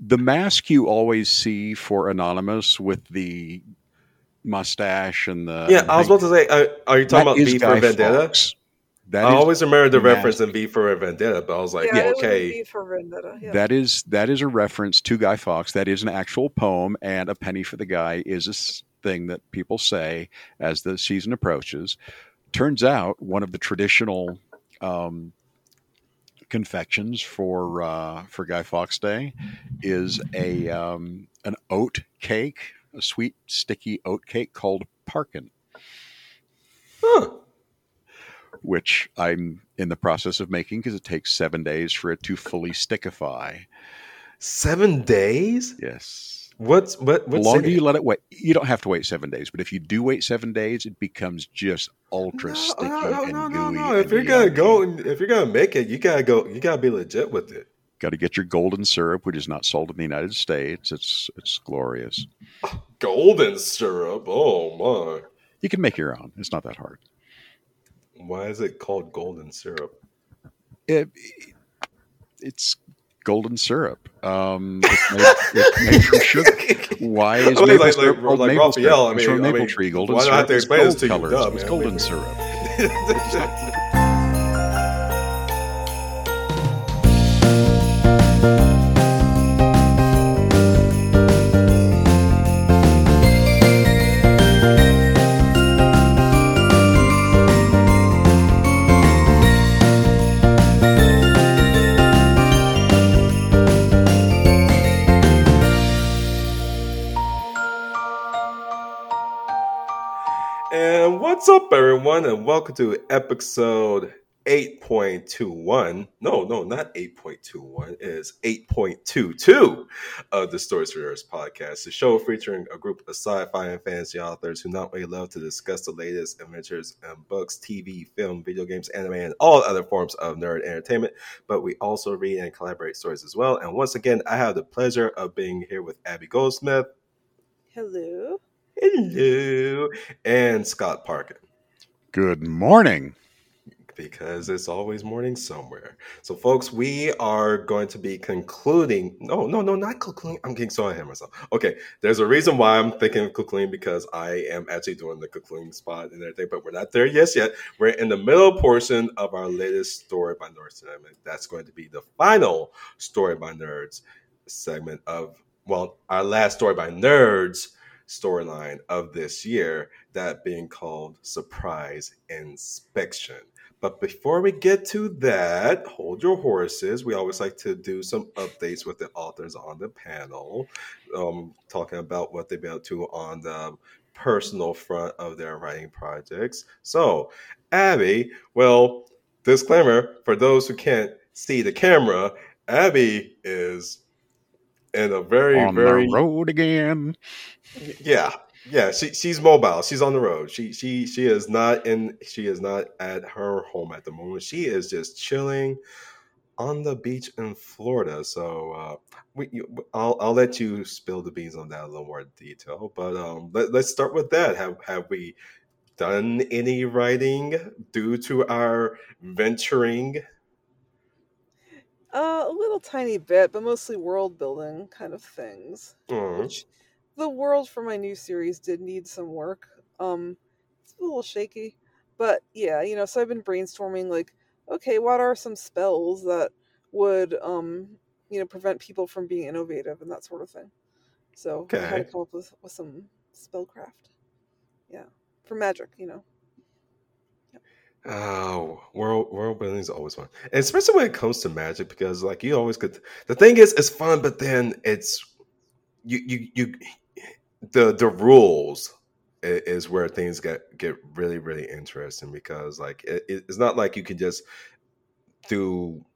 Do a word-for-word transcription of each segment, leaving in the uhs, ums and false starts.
The mask you always see for Anonymous with the mustache and the Yeah, and the I was thing, about to say, uh, are you talking that about is V for Guy Vendetta? Fawkes. That I is always remember the reference mask. in V for Vendetta, but I was like, Yeah, Yeah, it would be okay, V for Vendetta. Yeah. that is that is a reference to Guy Fawkes. That is an actual poem, and a penny for the guy is a s- thing that people say as the season approaches. Turns out one of the traditional um, confections for uh, for Guy Fawkes Day is a um, an oat cake, a sweet sticky oat cake called Parkin, huh? which I'm in the process of making because it takes seven days for it to fully stickify. Seven days? Yes. What's what? The What's in longer you it? let it wait, you don't have to wait seven days, but if you do wait seven days, it becomes just ultra No, no, sticky no, no, and no, gooey no. If and you're gonna go, yummy. and if you're gonna make it, you gotta go. You gotta be legit with it. Got to get your golden syrup, which is not sold in the United States. It's it's glorious. Golden syrup. Oh my! You can make your own. It's not that hard. Why is it called golden syrup? It, it's golden syrup. Um, it's made, it's made from sugar. Why is I mean, maple like like syrup called like maple syrup? Raphael. I It's from a mean, I maple mean, tree. Golden why do I have syrup to is explain this gold to you, colors. duh, It's man? golden Maybe- syrup. And what's up, everyone, and welcome to episode eight point two one. No, no, not eight point two one. It is eight point two two of the Stories for Nerds podcast, the show featuring a group of sci-fi and fantasy authors who not only love to discuss the latest adventures in books, T V, film, video games, anime, and all other forms of nerd entertainment, but we also read and collaborate stories as well. And once again, I have the pleasure of being here with Abby Goldsmith. Hello. Hello. And Scott Parkin. Good morning. Because it's always morning somewhere. So, folks, we are going to be concluding. No, no, no, not concluding. I'm getting so ahead of myself. Okay, there's a reason why I'm thinking of concluding because I am actually doing the concluding spot and everything, but we're not there yes yet. We're in the middle portion of our latest Story by Nerds segment. That's going to be the final Story by Nerds segment of, well, our last Story by Nerds storyline of this year, that being called Surprise Inspection. But before we get to that, hold your horses. We always like to do some updates with the authors on the panel, um, talking about what they've been up to on the personal front of their writing projects. So, Abby, well, disclaimer for those who can't see the camera, Abby is in a very, On very the road again. yeah, yeah. She she's mobile. She's on the road. She she she is not in. She is not at her home at the moment. She is just chilling on the beach in Florida. So uh, we, you, I'll I'll let you spill the beans on that in a little more detail. But um, let, let's start with that. Have have we done any writing due to our venturing? Uh, a little tiny bit, but mostly world building kind of things. Mm, Which the world for my new series did need some work. Um, it's a little shaky, but yeah, you know. So I've been brainstorming, like, okay, what are some spells that would, um, you know, prevent people from being innovative and that sort of thing. So I had to okay. come up with with some spellcraft. Yeah, for magic, you know. Oh, world world building is always fun, and especially when it comes to magic, because like you always could. The thing is, it's fun, but then it's you you you the the rules i- is where things get get really really interesting because like it, it's not like you can just do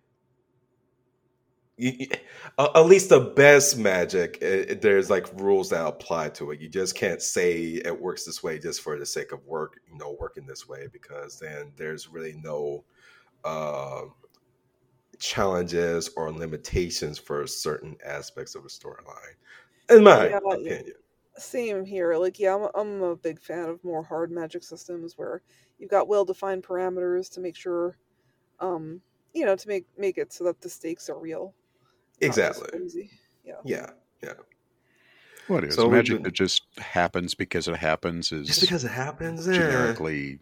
you, you- a- at least the best magic. It, it- there's like rules that apply to it. You just can't say it works this way just for the sake of work, you know, working this way because then there's really no uh, challenges or limitations for certain aspects of a storyline, in my Yeah, yeah. opinion. Same here. Like, yeah, I'm, I'm a big fan of more hard magic systems where you've got well-defined parameters to make sure, um, you know, to make make it so that the stakes are real, not just Exactly. crazy. Yeah. Yeah, yeah. What is So we've magic that been just happens because it happens just is because it happens, eh, generically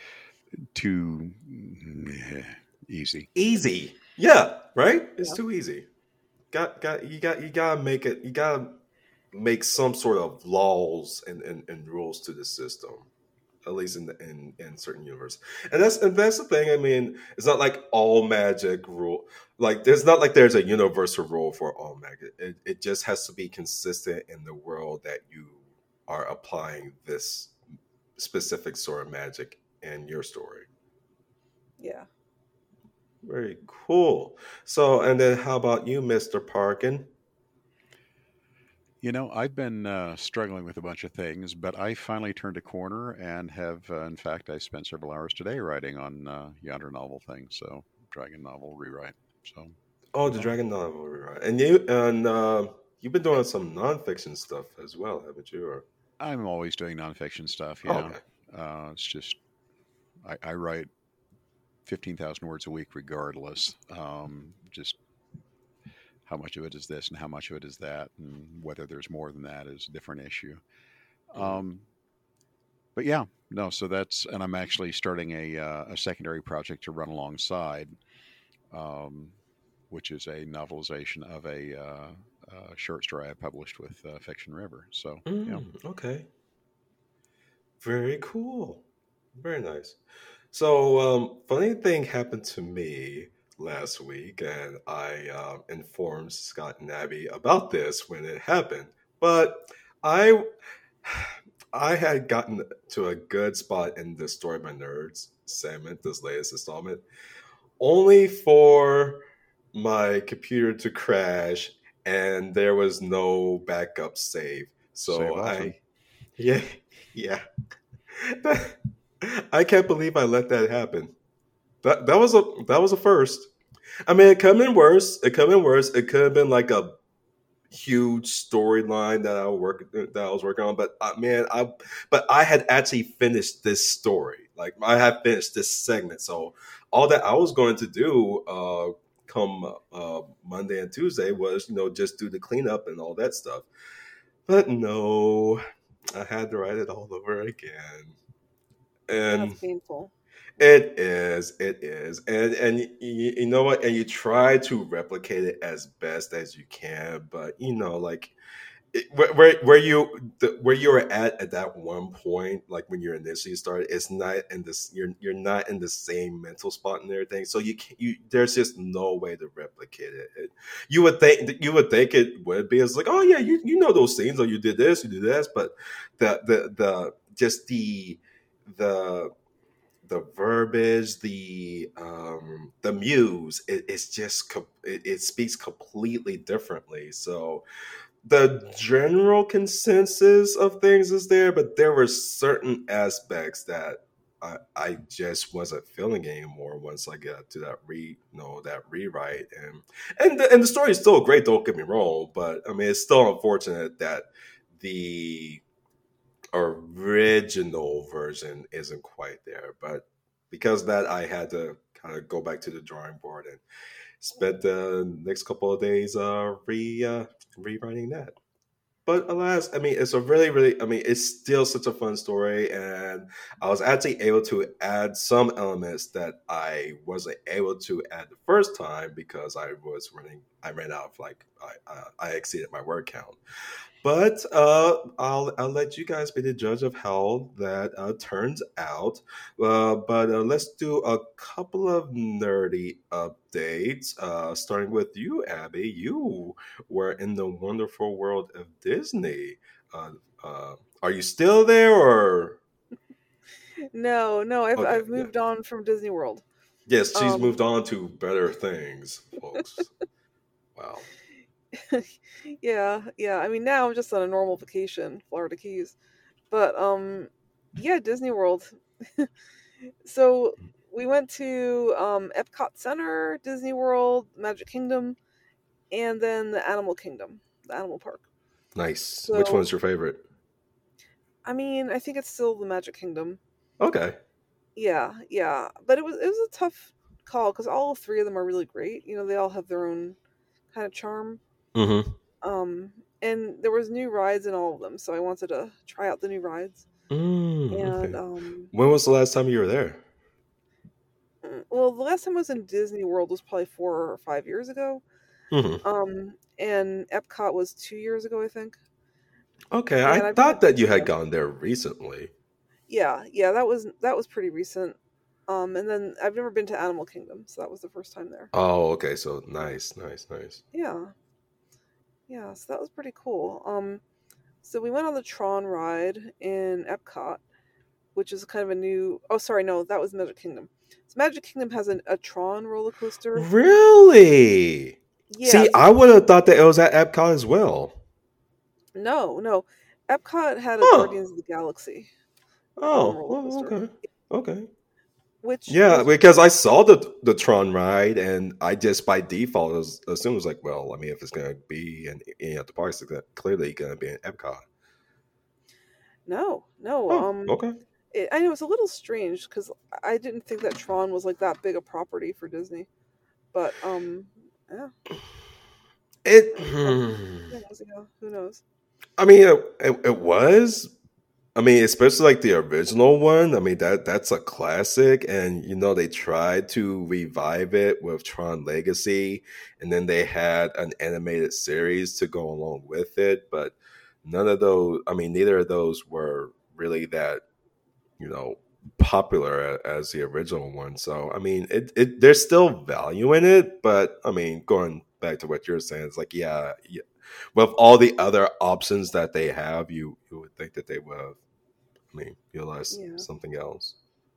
too mm, easy. easy. Yeah, right. It's Yeah. too easy. Got got you got you gotta make it. You gotta make some sort of laws and, and, and rules to the system, at least in the, in in certain universe. And that's and that's the thing. I mean, it's not like all magic rule. Like there's not like there's a universal rule for all magic. It, it just has to be consistent in the world that you are applying this specific sort of magic in your story. Yeah. Very cool. So, and then how about you, Mister Parkin? You know, I've been uh, struggling with a bunch of things, but I finally turned a corner and have, uh, in fact, I spent several hours today writing on uh, yonder novel thing. So, dragon novel rewrite. So, Oh, the yeah, Dragon novel, right? And you and uh, you've been doing some nonfiction stuff as well, haven't you? Or I'm always doing nonfiction stuff. oh, Yeah, okay. uh, it's just I, I write fifteen thousand words a week, regardless. Um, just how much of it is this and how much of it is that, and whether there's more than that is a different issue. Mhm. Um, but yeah, no. So that's and I'm actually starting a uh, a secondary project to run alongside, um, which is a novelization of a, uh, uh short story I published with uh, Fiction River. So yeah, Mm, okay. Very cool. Very nice. So, um, funny thing happened to me last week, and I um, informed Scott and Abby about this when it happened. But I, I had gotten to a good spot in the Story by Nerds segment, this latest installment, only for my computer to crash, and there was no backup save. So save often. I, yeah, yeah. I can't believe I let that happen. That that was a that was a first. I mean, it could have been worse. It could have been worse. It could have been like a huge storyline that I work that I was working on. But uh, man, I but I had actually finished this story. Like I had finished this segment. So all that I was going to do uh, come uh, Monday and Tuesday was you know just do the cleanup and all that stuff. But no, I had to write it all over again. That's And painful. it is, it is, and and you, you know what? And you try to replicate it as best as you can, but you know, like it, where where where you the, where you were at at that one point, like when you initially started, it's not in this. You're you're not in the same mental spot and everything. So you can you there's just no way to replicate it. It- you would think you would think it would be. It's like, oh yeah, you you know those scenes, or you did this, you did this, but the the the just the the the verbiage, the um, the muse, it, it's just co- it, it speaks completely differently. So the general consensus of things is there, but there were certain aspects that I, I just wasn't feeling anymore once I got to that re you know that rewrite and and the, and the story is still great. Don't get me wrong, but I mean it's still unfortunate that the original version isn't quite there. But because of that, I had to kind of go back to the drawing board and spent the next couple of days uh, re uh, rewriting that. But alas, I mean, it's a really, really, I mean, it's still such a fun story. And I was actually able to add some elements that I wasn't able to add the first time because I was running, I ran out of like, I, uh, I exceeded my word count. But uh, I'll I'll let you guys be the judge of how that uh, turns out. Uh, but uh, let's do a couple of nerdy updates. Uh, starting with you, Abby. You were in the wonderful world of Disney. Uh, uh, are you still there, or No, no, I've okay? I've Yeah. moved on from Disney World. Yes, she's Um, moved on to better things, folks. Wow. yeah, yeah. I mean, now I'm just on a normal vacation, Florida Keys. But um, yeah, Disney World. So we went to um Epcot Center, Disney World, Magic Kingdom, and then the Animal Kingdom, the Animal Park. Nice. Which So one's your favorite? I mean, I think it's still the Magic Kingdom. Okay. Yeah, yeah. But it was it was a tough call because all three of them are really great. You know, they all have their own kind of charm. Mm-hmm. Um, and there was new rides in all of them, so I wanted to try out the new rides. Mm, And okay. um, When was the last time you were there? mm, well, the last time I was in Disney World was probably four or five years ago. Hmm. Um, and Epcot was two years ago, I think. Okay, I And I've never, thought that you yeah, had gone there recently. yeah, yeah, that was that was pretty recent. Um, and then I've never been to Animal Kingdom, so that was the first time there. Oh, okay. So nice, nice, nice. Yeah, yeah, so that was pretty cool. Um, so we went on the Tron ride in Epcot, which is kind of a new. Oh, sorry, no, that was Magic Kingdom. So Magic Kingdom has an, a Tron roller coaster. Really? Yeah, See, it's a I would have thought that it was at Epcot as well. no, no. Epcot had a Huh. Guardians of the Galaxy um Oh, roller oh, coaster, okay. Okay. which Yeah, was because I saw the the Tron ride, and I just by default was, assumed it was like, well, I mean, if it's gonna be in any of the parks, it's gonna- clearly gonna be in Epcot. no, no. Oh, Um, okay. it, I know it's a little strange because I didn't think that Tron was like that big a property for Disney, but um, yeah, It. but hmm. who knows, yeah, who knows? I mean, it, it, it was. I mean, especially like the original one. I mean, that that's a classic, and you know they tried to revive it with Tron Legacy, and then they had an animated series to go along with it, but none of those. I mean, neither of those were really that you know popular a- as the original one. So, I mean, it, it there's still value in it, but I mean, going back to what you're saying, it's like, yeah, yeah, with all the other options that they have, you you would think that they would have, I mean, realize Yeah, something else.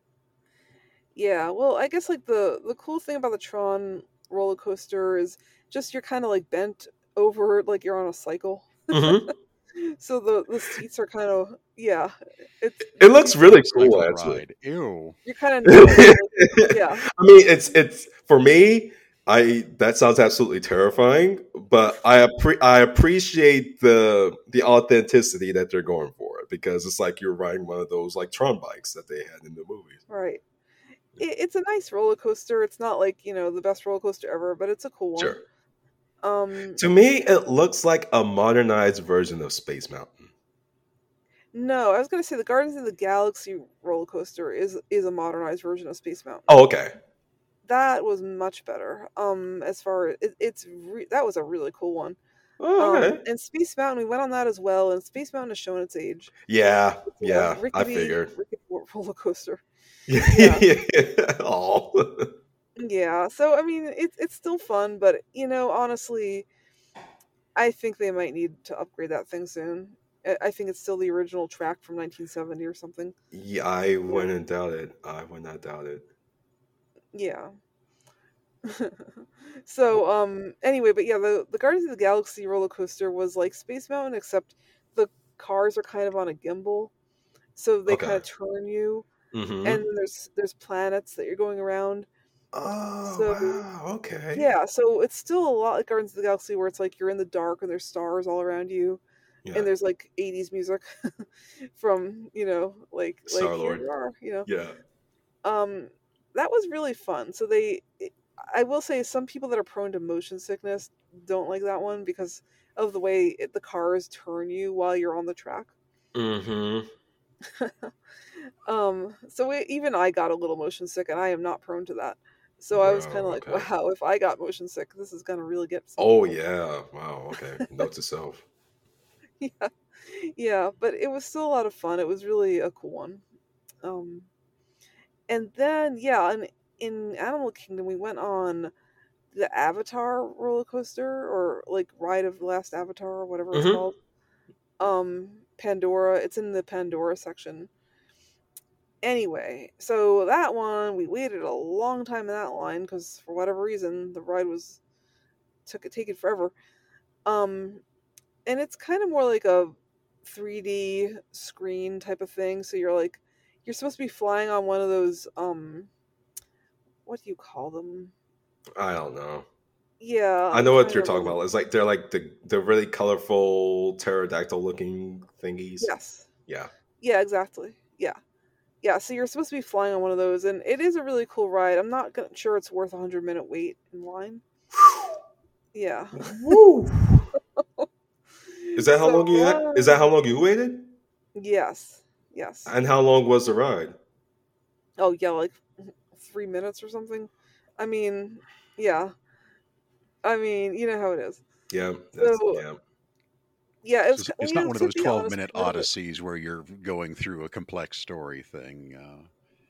yeah. Well, I guess like the the cool thing about the Tron roller coaster is just you're kind of like bent over, like you're on a cycle. Hmm. So the the seats are kind of, yeah, it's It the looks seats are, really cool, Cycle actually. ride. Ew. you're kind of numb. I Like, yeah, mean, it's it's for me. I that sounds absolutely terrifying, but I appre- I appreciate the the authenticity that they're going for it because it's like you're riding one of those like Tron bikes that they had in the movies. right. It, it's a nice roller coaster. It's not like, you know, the best roller coaster ever, but it's a cool one. Sure. Um, To me, it looks like a modernized version of Space Mountain. no, I was gonna say the Guardians of the Galaxy roller coaster is is a modernized version of Space Mountain. Oh, okay. That was much better. Um, as far it, it's re- that was a really cool one. Oh, Um, okay. and Space Mountain, we went on that as well, and Space Mountain has shown its age. Yeah, It's a yeah. I rickety, figured. rickety roller coaster. Yeah, Yeah. Oh. yeah. So I mean, it's it's still fun, but you know, honestly, I think they might need to upgrade that thing soon. I I think it's still the original track from nineteen seventy or something. Yeah, I Yeah, wouldn't doubt it. I would not doubt it. yeah. So um anyway, but yeah, the the Guardians of the Galaxy roller coaster was like Space Mountain, except the cars are kind of on a gimbal, so they kind Okay. of turn you, and Mm-hmm. then there's there's planets that you're going around. Oh, So wow. Okay. yeah, so it's still a lot like Guardians of the Galaxy, where it's like you're in the dark and there's stars all around you, Yeah. and there's like eighties music from, you know, like like Star here Lord. you are, you know. Yeah. Um, that was really fun. So they, I will say, some people that are prone to motion sickness don't like that one because of the way it, the cars turn you while you're on the track. Mm-hmm. Um, so we, even I got a little motion sick, and I am not prone to that. So I was kind of Bro, like, okay. wow, if I got motion sick, this is gonna really get some Oh, people. yeah. Wow. Okay. Note to self. Yeah, yeah, but it was still a lot of fun. It was really a cool one. Um, and then yeah, and in Animal Kingdom, we went on the Avatar roller coaster, or like Ride of the Last Avatar, or whatever it's Mm-hmm. called. Um, Pandora. It's in the Pandora section. Anyway, so that one we waited a long time in that line because for whatever reason the ride was took it taking forever. Um, and it's kind of more like a three D screen type of thing. So you're like you're supposed to be flying on one of those um, what do you call them? I don't know. Yeah, I I'm know what trying to you're talking remember. about. It's like they're like the the really colorful pterodactyl looking thingies. Yes. Yeah. Yeah, exactly. Yeah. Yeah, so you're supposed to be flying on one of those, and it is a really cool ride. I'm not gonna, sure it's worth a hundred minute wait in line. Yeah. Woo. Is that how So long you had? Is that um, how long you waited? yes, yes. And how long was the ride? Oh yeah, like three minutes or something. I mean, yeah. I mean, you know how it is. Yeah, that's So yeah. yeah, it So was. it's, ki- it's You not know, one of to those be twelve honest, minute part of it. odysseys where you're going through a complex story thing. Uh,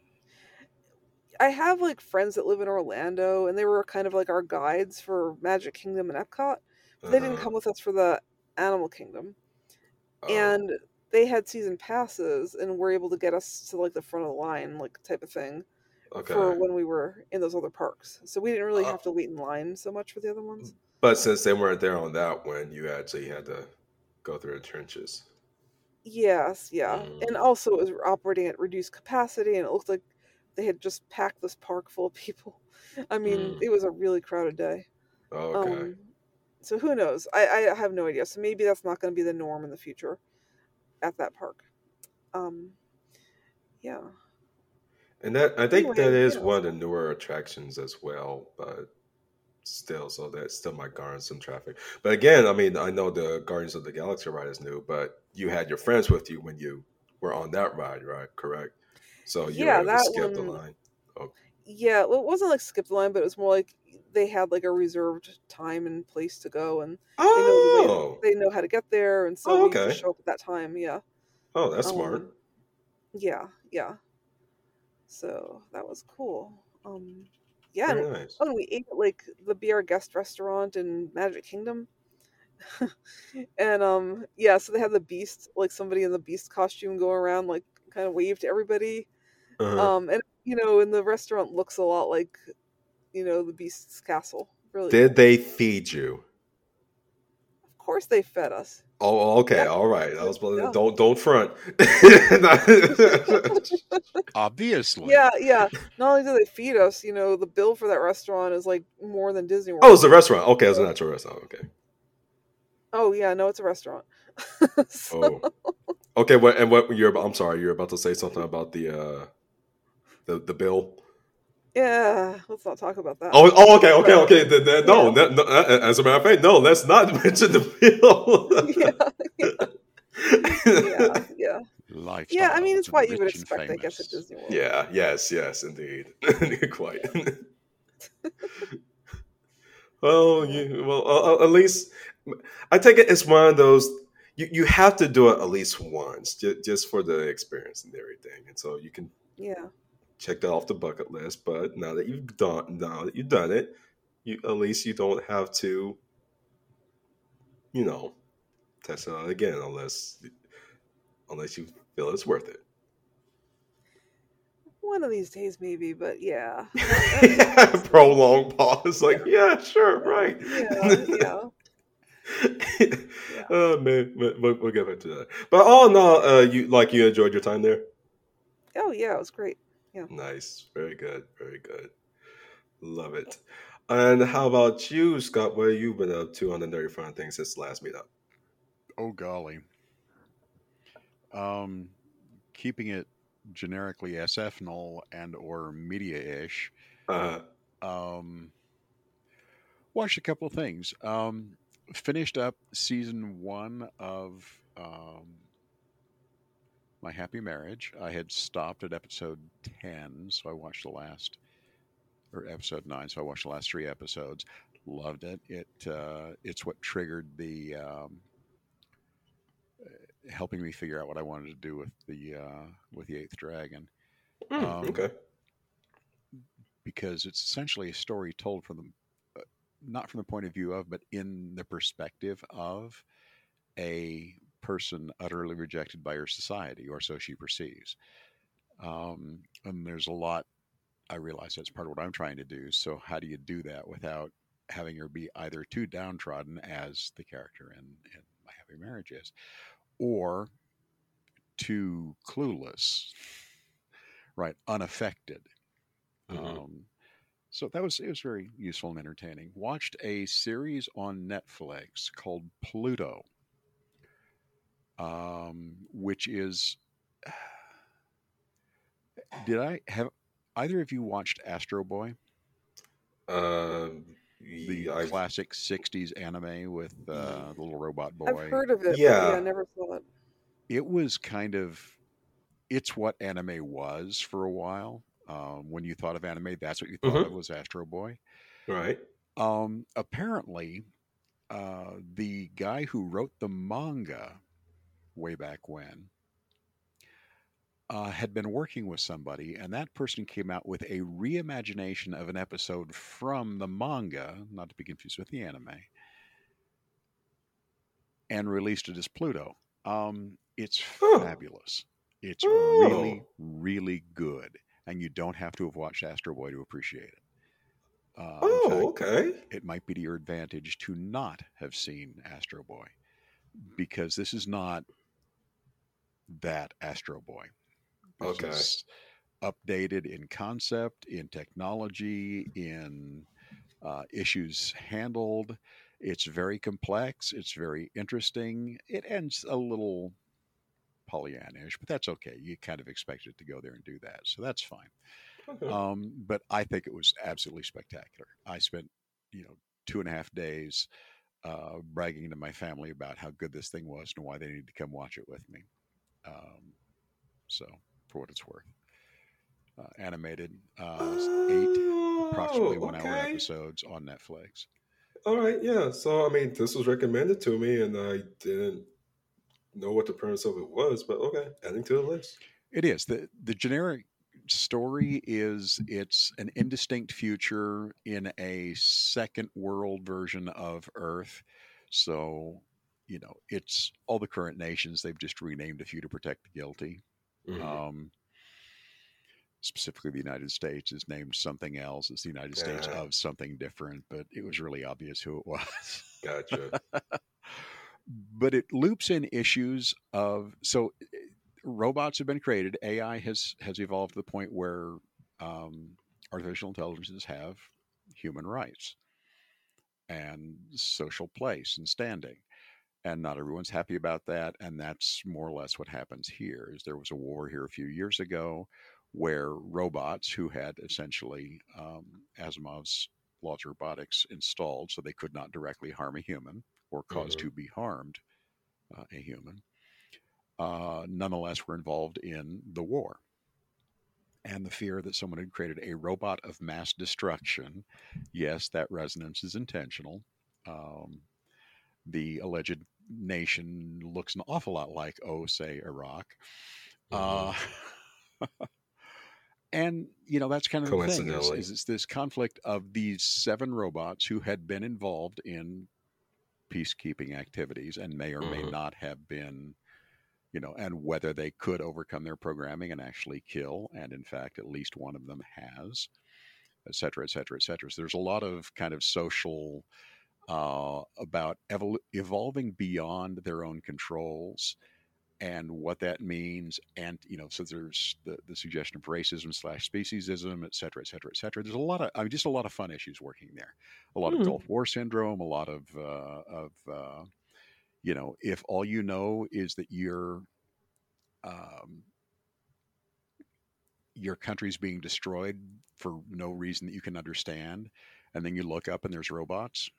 I have like friends that live in Orlando, and they were kind of like our guides for Magic Kingdom and Epcot, but Uh they didn't huh. come with us for the Animal Kingdom, Oh, and they had season passes and were able to get us to like the front of the line, like type of thing, for okay. when we were in those other parks. So we didn't really Uh, have to wait in line so much for the other ones. but since they weren't there on that one, you actually had to go through the trenches. Yes, yeah. And Mm, also it was operating at reduced capacity and it looked like they had just packed this park full of people. I mean, mm, it was a really crowded day. okay. Um so who knows? I, I have no idea. So maybe that's not going to be the norm in the future at that park. Um yeah. And that I think that Anyway, you is know, one of the so newer attractions as well, but still, so that still might garner some traffic. But again, I mean, I know the Guardians of the Galaxy ride is new, but you had your friends with you when you were on that ride, right? Correct. So you were yeah, able to that skip the one, line. Oh, yeah, well, it wasn't like skip the line, but it was more like they had like a reserved time and place to go, and they know the way, oh, they know how to get there, and so oh, we just okay. show up at that time. Yeah. Oh, that's Um, smart. yeah, yeah. So that was cool. Um, yeah, and, Very nice. oh, and we ate at like the Be Our Guest restaurant in Magic Kingdom, and um, yeah, so they had the Beast, like somebody in the Beast costume go around, like kind of wave to everybody. Uh-huh. Um, and you know, and the restaurant looks a lot like you know the Beast's castle. Really Did cool. they feed you? Of course, they fed us. Oh, okay, Yeah, all right. I yeah, was yeah. don't don't front. obviously. Yeah, yeah. Not only do they feed us, you know, the bill for that restaurant is like more than Disney Oh, it's World. a restaurant. Okay, it's an So, actual restaurant. Okay. oh yeah, no, it's a restaurant. So, Oh, okay. What and what you're? I'm sorry. You're about to say something about the uh the the bill. yeah, let's not talk about that. Oh, oh okay, okay, But okay. The, the, no, yeah, no, no, uh, as a matter of fact, no. Let's not mention the yeah, bill. yeah, yeah, yeah. I mean, Lifestyles it's of the what you would rich and expect, I guess, at famous. Disney World. Yeah. Yes. Yes. Indeed. Quite. Well, Yeah, you well uh, uh, at least I take it it's one of those you, you have to do it at least once just, just for the experience and everything, and so you can yeah. check that off the bucket list. But now that you've done now that you've done it, you at least you don't have to you know test it out again unless unless you feel it's worth it. One of these days, maybe. But yeah, not not anytime soon. Prolonged pause, like Yeah, yeah, sure, yeah, right. yeah, yeah, yeah. Oh man, but we'll, we'll get back to that. But all in all, uh, you like you enjoyed your time there. Oh yeah, it was great. Yeah. Nice, very good, very good. Love it. And how about you, Scott? What have you been up to on the nerdy front things since the last meetup? Oh golly. Um, keeping it generically S F null and or media-ish. Uh, Um, watched a couple of things. Um, finished up season one of um, My Happy Marriage. I had stopped at episode ten, so I watched the last, or episode nine, so I watched the last three episodes. Loved it. It uh, it's what triggered the um, helping me figure out what I wanted to do with the uh, with the Eighth Dragon, hmm, um, okay. because it's essentially a story told from the uh, not from the point of view of, but in the perspective of a person utterly rejected by her society, or so she perceives. Um, and there's a lot. I realize that's part of what I'm trying to do. So how do you do that without having her be either too downtrodden as the character in, in My Happy Marriage is, or too clueless, right? Unaffected. Hmm. Um, so that was it was very useful and entertaining. Watched a series on Netflix called Pluto, um, which is did I have either of you watched Astro Boy? Uh, The Yeah, I've classic sixties anime with uh, the little robot I've boy. heard of it, but yeah, yeah. never saw it. It was kind of, it's what anime was for a while. Um, when you thought of anime, that's what you thought of Hmm. was Astro Boy. Right. Um, apparently, uh, the guy who wrote the manga way back when uh, had been working with somebody, and that person came out with a reimagination of an episode from the manga, not to be confused with the anime, and released it as Pluto. Um, it's Oh. fabulous. It's really, Oh. really good, and you don't have to have watched Astro Boy to appreciate it. Uh, in Oh. fact, Okay. it might be to your advantage to not have seen Astro Boy because this is not that Astro Boy. This Okay. is updated in concept, in technology, in uh, issues handled. It's very complex. It's very interesting. It ends a little Pollyannish, but that's okay. You kind of expect it to go there and do that, so that's fine. Okay. Um, but I think it was absolutely spectacular. I spent, you know, two and a half days uh, bragging to my family about how good this thing was and why they needed to come watch it with me. Um, so, for what it's worth, uh, animated uh, eight approximately Oh. one hour Okay. episodes on Netflix. All right. Yeah. So I mean, this was recommended to me, and I didn't know what the premise of it was, but okay, adding to the list. It is the the generic story is it's an indistinct future in a second world version of Earth. So, you know, it's all the current nations. They've just renamed a few to protect the guilty. Hmm. Um, specifically, the United States is named something else. It's the United States Yeah. of something different, but it was really obvious who it was. Gotcha. But it loops in issues of so robots have been created. A I has has evolved to the point where um, artificial intelligences have human rights and social place and standing, and not everyone's happy about that. And that's more or less what happens here. Is there was a war here a few years ago where robots who had essentially um, Asimov's laws of robotics installed, so they could not directly harm a human or cause Hmm. to be harmed uh, a human, uh, nonetheless were involved in the war. And the fear that someone had created a robot of mass destruction. Yes, that resonance is intentional. Um, the alleged nation looks an awful lot like, oh, say, Iraq. Hmm. Uh, and you know that's kind of the thing is, Coincidentally. is it's this conflict of these seven robots who had been involved in peacekeeping activities and may or may Hmm. not have been, you know, and whether they could overcome their programming and actually kill. And in fact, at least one of them has, et cetera, et cetera, et cetera. So there's a lot of kind of social uh, about evol- evolving beyond their own controls and what that means. And, you know, so there's the, the suggestion of racism slash speciesism, et cetera, et cetera, et cetera. There's a lot of, I mean, just a lot of fun issues working there. A lot of Hmm. Gulf War syndrome, a lot of, uh, of, uh, you know, if all you know is that you're, um, your country's being destroyed for no reason that you can understand, and then you look up and there's robots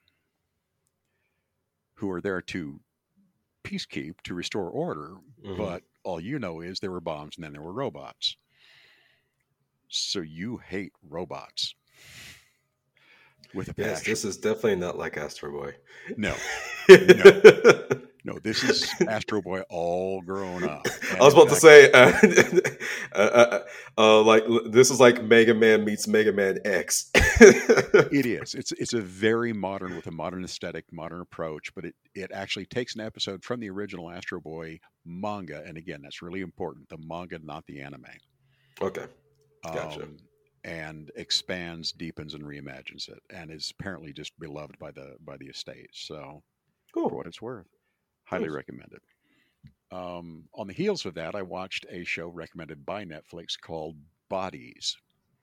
who are there to peacekeep, to restore order, Hmm. but all you know is there were bombs and then there were robots. So you hate robots with a Yes, passion. this is definitely not like Astro Boy. No, no, no. This is Astro Boy all grown up, I and was in about to fact, say, uh, uh, uh, uh, like this is like Mega Man meets Mega Man X. it is. It's it's a very modern with a modern aesthetic, modern approach, but it it actually takes an episode from the original Astro Boy manga, and again, that's really important. The manga, not the anime, Okay, gotcha. um, and expands, deepens, and reimagines it, and is apparently just beloved by the by the estate. So, for Cool. what it's worth, highly Nice. recommended. Um, on the heels of that, I watched a show recommended by Netflix called Bodies,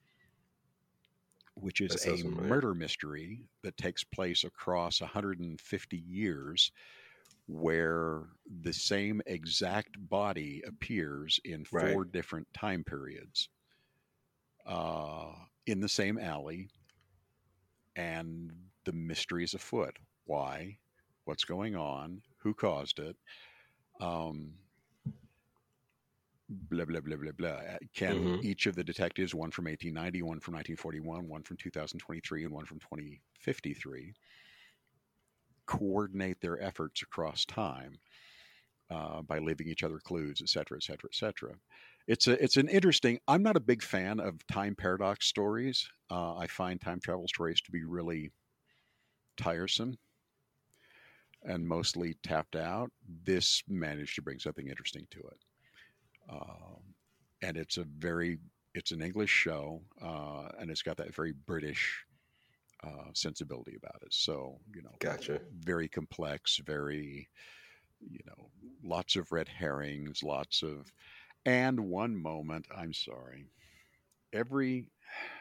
which is That sounds a familiar. murder mystery that takes place across one hundred fifty years, where the same exact body appears in Right. four different time periods uh, in the same alley. And the mysteries afoot. Why? What's going on? Who caused it? Um, blah blah blah blah blah. Uh, Can Mm-hmm. each of the detectives, one from eighteen ninety, one from nineteen forty-one, one from two thousand twenty-three, and one from twenty fifty-three, coordinate their efforts across time uh, by leaving each other clues, et cetera, et cetera, et cetera. It's a it's an interesting. I'm not a big fan of time paradox stories. Uh, I find time travel stories to be really tiresome and mostly tapped out. This managed to bring something interesting to it, um, and it's a very it's an English show, uh, and it's got that very British uh, sensibility about it. So you know, Gotcha. very complex, very you know, lots of red herrings, lots of, and one moment. I'm sorry, every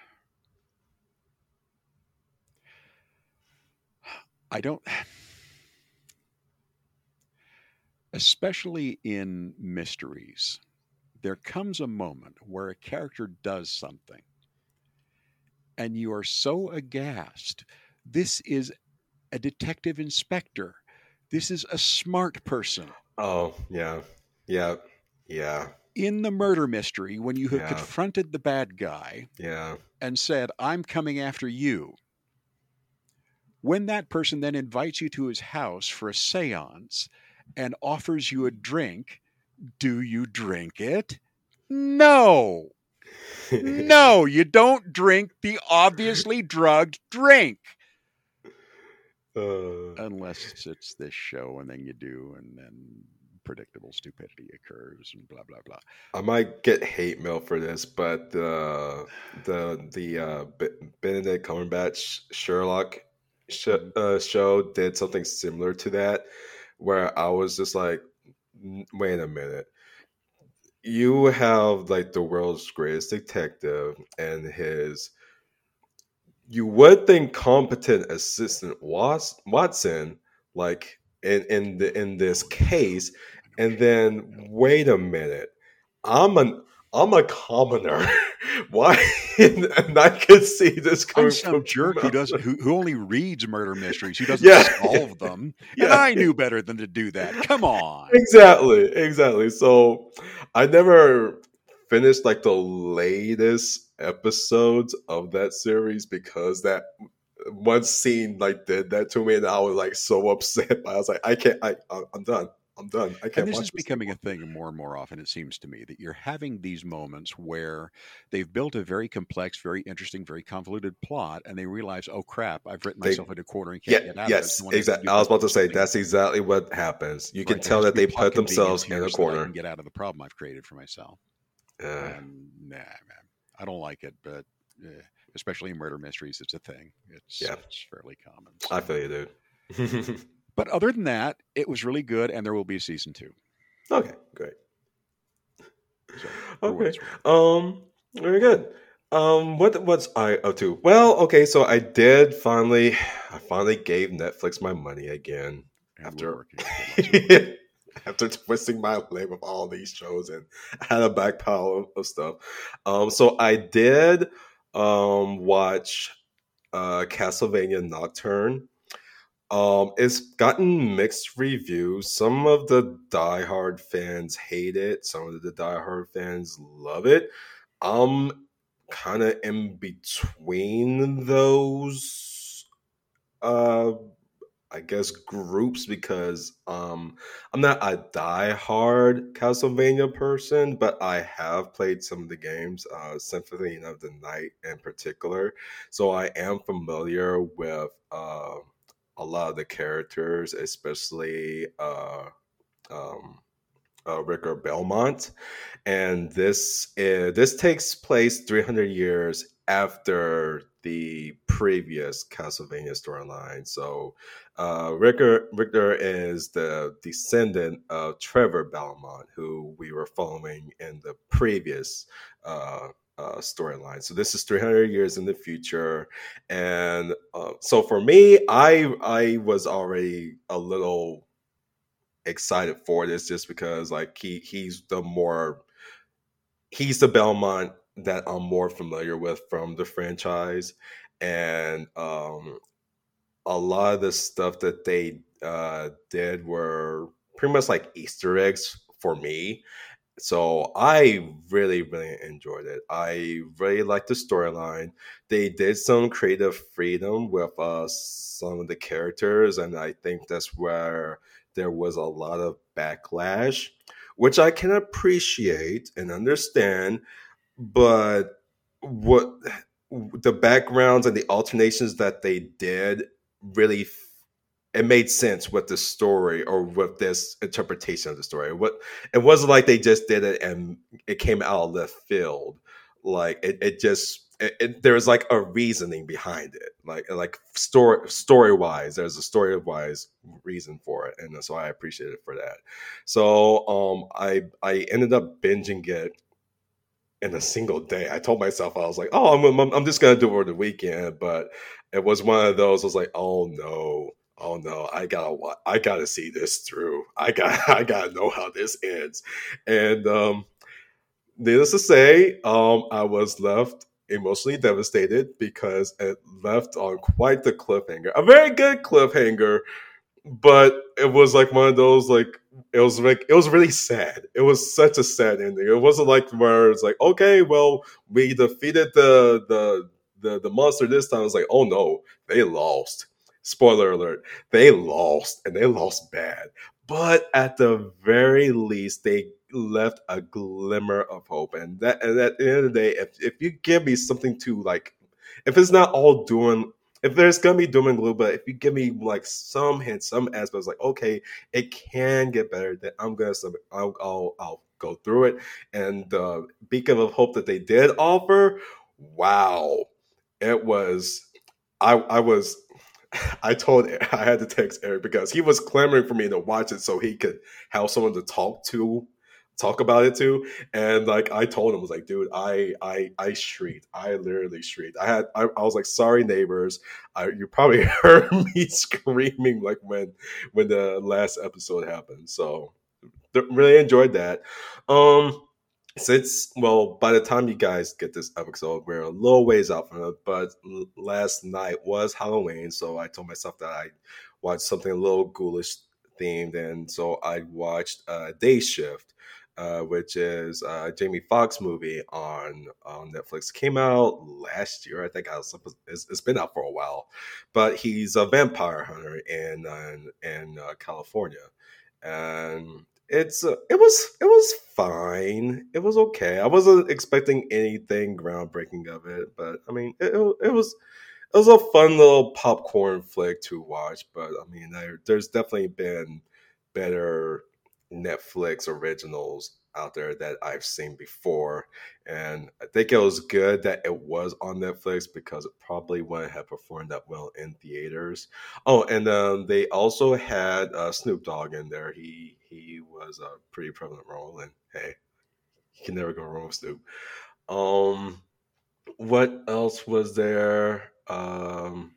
I don't, especially in mysteries, there comes a moment where a character does something and you are so aghast. This is a detective inspector. This is a smart person. Oh, yeah. Yeah. Yeah. In the murder mystery, when you have Yeah. confronted the bad guy Yeah. and said, I'm coming after you, when that person then invites you to his house for a seance and offers you a drink, do you drink it? No. No, you don't drink the obviously drugged drink. Uh, Unless it's this show, and then you do, and then predictable stupidity occurs, and blah, blah, blah. I might get hate mail for this, but the the the uh, B- Benedict Cumberbatch Sherlock sh- Mhm. uh, show did something similar to that, where I was just like, "N- wait a minute, you have like the world's greatest detective and his, you would think, competent assistant Was- Watson, like in in the in this case, and then wait a minute, I'm an I'm a commoner. Why? And I could see this I'm coming some from your jerk who mouth. does who, who only reads murder mysteries, who doesn't Yeah, solve them, and yeah, I knew better than to do that. Come on. exactly, exactly. So I never finished like the latest episodes of that series because that one scene like did that to me, and I was like so upset. I was like, I can't. I I- I'm done. I'm done. I And can't this watch is this becoming a anymore. thing more and more often, it seems to me, that you're having these moments where they've built a very complex, very interesting, very convoluted plot, and they realize, oh crap, I've written They myself into a corner and Yeah, can't get out of it. yes, Someone has to exactly. do I was about to say something, that's exactly what happens. You can right? There tell has to that be they plot put themselves convenience in here a so that I can corner. get out of the problem I've created for myself. Uh, And nah, man, I don't like it, but eh, especially in murder mysteries, it's a thing. It's yeah, it's fairly common. I So, feel you, dude. but other than that, it was really good, and there will be a season two. Okay, great. So, for what Okay. it's worth. Um, very good. Um, what what's I up to? Well, okay, so I did finally, I finally gave Netflix my money again And we're after working. Okay, lots of work. after twisting my leg with all these shows, and I had a back pile of, of stuff. Um, so I did um watch uh Castlevania Nocturne. Um, it's gotten mixed reviews. Some of the diehard fans hate it. Some of the diehard fans love it. I'm kind of in between those. Uh, I guess groups because um, I'm not a diehard Castlevania person, but I have played some of the games, uh, Symphony of the Night in particular. So I am familiar with uh, a lot of the characters, especially uh, um, uh, Ricker Belmont. And this uh, this takes place three hundred years after the previous Castlevania storyline. So uh, Ricker Richter is the descendant of Trevor Belmont, who we were following in the previous uh, uh, storyline. So this is three hundred years in the future, and uh, so for me, I I was already a little excited for this just because like he he's the more he's the Belmont that I'm more familiar with from the franchise. And um a lot of the stuff that they uh, did were pretty much like Easter eggs for me. So I really, really enjoyed it. I really liked the storyline. They did some creative freedom with uh, some of the characters, and I think that's where there was a lot of backlash, which I can appreciate and understand. But what the backgrounds and the alternations that they did really it made sense with the story or with this interpretation of the story. What it wasn't like they just did it and it came out of left field. Like it, it just it, it, there was like a reasoning behind it. Like like story story wise, there's a story wise reason for it, and so I appreciate it for that. So um, I I ended up binging it in a single day. I told myself I was like, oh, I'm I'm, I'm just gonna do it over the weekend, but it was one of those. I was like, oh no. Oh no, I gotta I gotta see this through. I got I gotta know how this ends. And um needless to say, um I was left emotionally devastated because it left on quite the cliffhanger. A very good cliffhanger, but it was like one of those like it was like it was really sad. It was such a sad ending. It wasn't like where it's like, okay, well, we defeated the the the, the monster this time. It's like, oh no, they lost. Spoiler alert, they lost and they lost bad. But at the very least, they left a glimmer of hope. And that and at the end of the day, if, if you give me something to like, if it's not all doing, if there's gonna be doom and gloom, but if you give me like some hints, some aspects, like okay, it can get better, then I'm gonna I'll I'll, I'll go through it. And the uh, beacon of hope that they did offer, wow, it was. I I was. I told I had to text Eric because he was clamoring for me to watch it so he could have someone to talk to, talk about it to. And like I told him, I was like, dude, I I I shrieked. I literally shrieked. I had I, I was like, sorry neighbors. I, you probably heard me screaming like when when the last episode happened. So really enjoyed that. Um since well by the time you guys get this episode we're a little ways out from it, but last night was Halloween, so I told myself that I watched something a little ghoulish themed, and so I watched uh Day Shift, uh which is a Jamie Foxx movie on on Netflix. Came out last year, I think. I was it's, it's been out for a while, but he's a vampire hunter in uh, in uh, California. And it's uh, it was it was fine. It was okay. I wasn't expecting anything groundbreaking of it, but I mean, it, it, it was it was a fun little popcorn flick to watch. But I mean, there, there's definitely been better Netflix originals out there that I've seen before, and I think it was good that it was on Netflix because it probably wouldn't have performed that well in theaters. Oh, and um, they also had uh, Snoop Dogg in there. He he was a pretty prevalent role, and hey, you can never go wrong with Snoop. Um, what else was there? Um,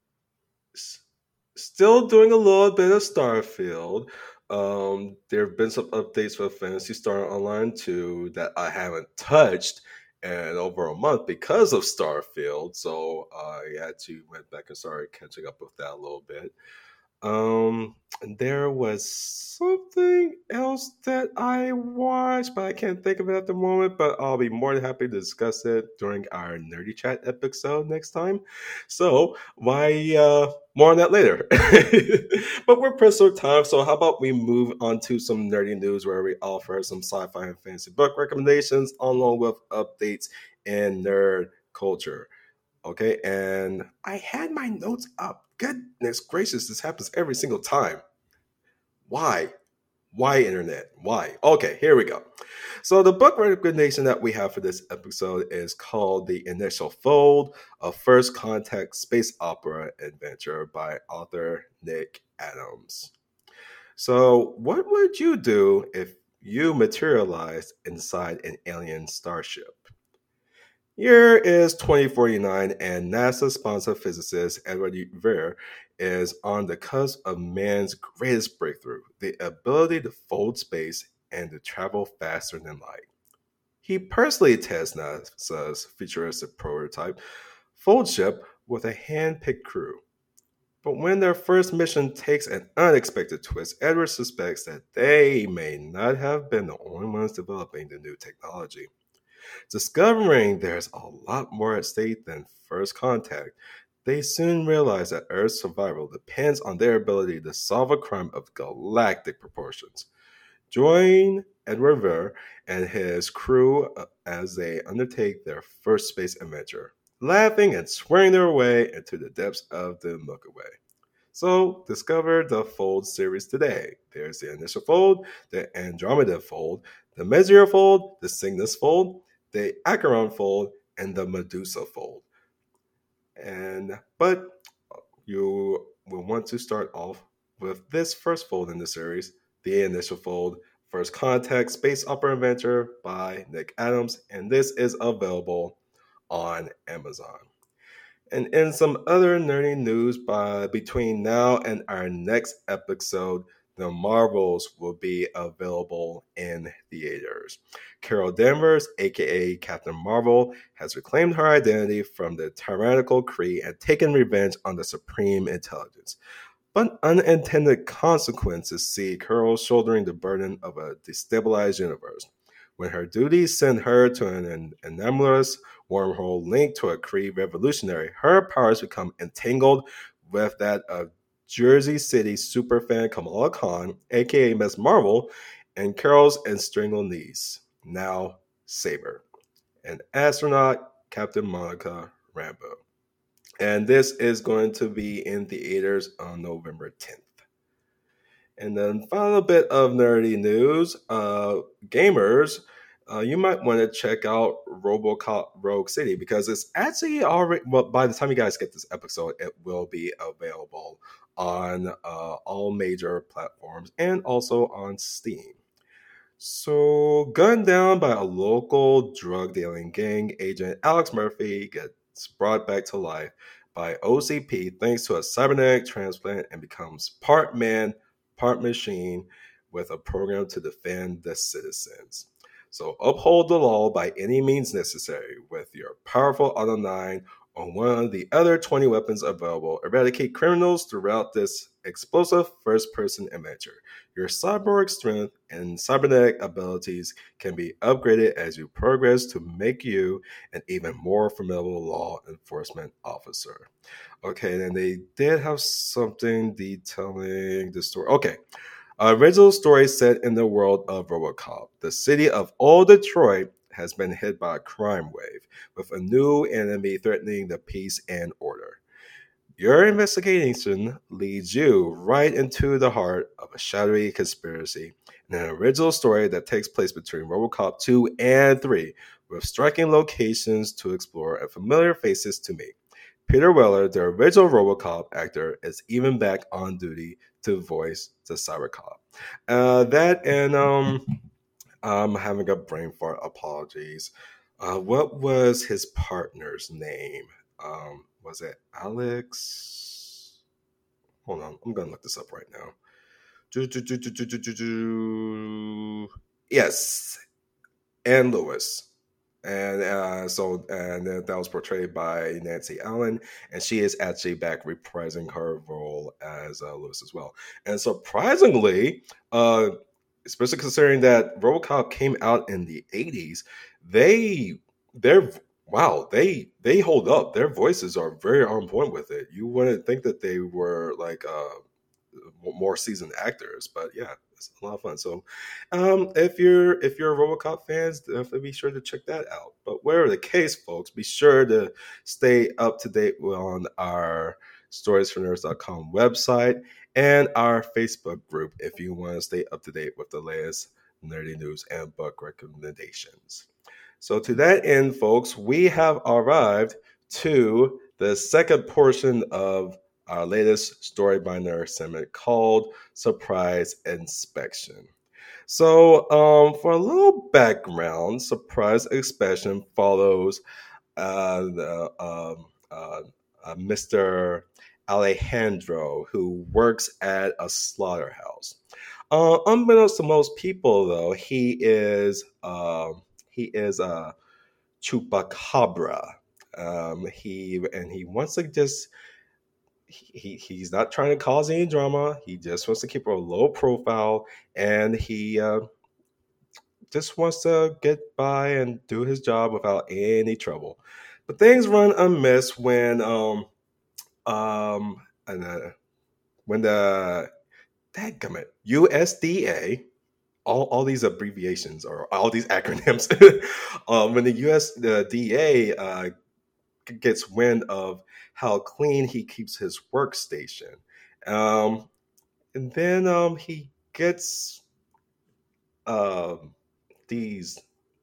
s- Still doing a little bit of Starfield. Um, there have been some updates with Fantasy Star Online two that I haven't touched in over a month because of Starfield. So I had to went back and started catching up with that a little bit. Um, there was something else that I watched, but I can't think of it at the moment. But I'll be more than happy to discuss it during our Nerdy Chat episode next time. So why uh, more on that later. But we're pressed for time, so how about we move on to some nerdy news where we offer some sci-fi and fantasy book recommendations along with updates in nerd culture. Okay, and I had my notes up. Goodness gracious, this happens every single time. Why? Why internet? Why? Okay, here we go. So the book recommendation that we have for this episode is called The Initial Fold, a First Contact Space Opera Adventure by author Nick Adams. So what would you do if you materialized inside an alien starship? Year is twenty forty-nine, and NASA-sponsored physicist Edward Ver is on the cusp of man's greatest breakthrough, the ability to fold space and to travel faster than light. He personally tests NASA's futuristic prototype, Fold Ship, with a hand-picked crew. But when their first mission takes an unexpected twist, Edward suspects that they may not have been the only ones developing the new technology. Discovering there's a lot more at stake than first contact, they soon realize that Earth's survival depends on their ability to solve a crime of galactic proportions. Join Edward Ver and his crew uh, as they undertake their first space adventure, laughing and swearing their way into the depths of the Milky Way. So, discover the Fold series today. There's the initial fold, the Andromeda fold, the Messier fold, the Cygnus fold, the Acheron fold, and the Medusa fold. And but you will want to start off with this first fold in the series, the initial fold, First Contact Space Opera Adventure by Nick Adams, and this is available on Amazon. And in some other nerdy news, by between now and our next episode, The Marvels will be available in theaters. Carol Danvers, aka Captain Marvel, has reclaimed her identity from the tyrannical Kree and taken revenge on the Supreme Intelligence. But unintended consequences see Carol shouldering the burden of a destabilized universe. When her duties send her to an anomalous wormhole linked to a Kree revolutionary, her powers become entangled with that of Jersey City superfan Kamala Khan, aka Miss Marvel, and Carol's estranged niece, now Saber, and astronaut Captain Monica Rambeau. And this is going to be in theaters on November tenth. And then final bit of nerdy news, uh, gamers, uh, you might want to check out RoboCop Rogue City because it's actually already, well, by the time you guys get this episode, it will be available on uh, all major platforms and also on Steam. So, gunned down by a local drug dealing gang, agent Alex Murphy gets brought back to life by O C P thanks to a cybernetic transplant and becomes part man, part machine with a program to defend the citizens. So uphold the law by any means necessary with your powerful Auto nine or one of the other twenty weapons available. Eradicate criminals throughout this explosive first-person adventure. Your cyborg strength and cybernetic abilities can be upgraded as you progress to make you an even more formidable law enforcement officer. Okay, then they did have something detailing the story. Okay. Uh, original story set in the world of RoboCop. The city of Old Detroit has been hit by a crime wave, with a new enemy threatening the peace and order. Your investigation leads you right into the heart of a shadowy conspiracy in an original story that takes place between RoboCop two and three, with striking locations to explore and familiar faces to meet. Peter Weller, the original RoboCop actor, is even back on duty to voice the Cybercop. Uh, that and um, I'm having a brain fart. Apologies. Uh, what was his partner's name? Um, was it Alex? Hold on, I'm gonna look this up right now. Do, do, do, do, do, do, do, do. Yes, Ann Lewis. And uh, so, and that was portrayed by Nancy Allen, and she is actually back reprising her role as uh, Lewis as well. And surprisingly, uh, especially considering that RoboCop came out in the eighties, they, they're wow, they they hold up. Their voices are very on point with it. You wouldn't think that they were like uh, more seasoned actors, but yeah, it's a lot of fun. So um, if you're if you're RoboCop fans, definitely be sure to check that out. But whatever the case, folks, be sure to stay up to date on our stories for nerds dot com website and our Facebook group if you want to stay up to date with the latest nerdy news and book recommendations. So to that end, folks, we have arrived to the second portion of our latest Storybinder segment called Surprise Inspection. So, um, for a little background, Surprise Inspection follows uh, the, um, uh, uh, Mister Alejandro, who works at a slaughterhouse. Uh, unbeknownst to most people, though, he is uh, he is a chupacabra. Um, he and he wants to just he he's not trying to cause any drama. He just wants to keep a low profile, and he uh, just wants to get by and do his job without any trouble. But things run amiss when um um and, uh, when the dadgummit U S D A, all, all these abbreviations or all these acronyms, um, when the U S the D A uh, gets wind of how clean he keeps his workstation, um, and then um, he gets um, these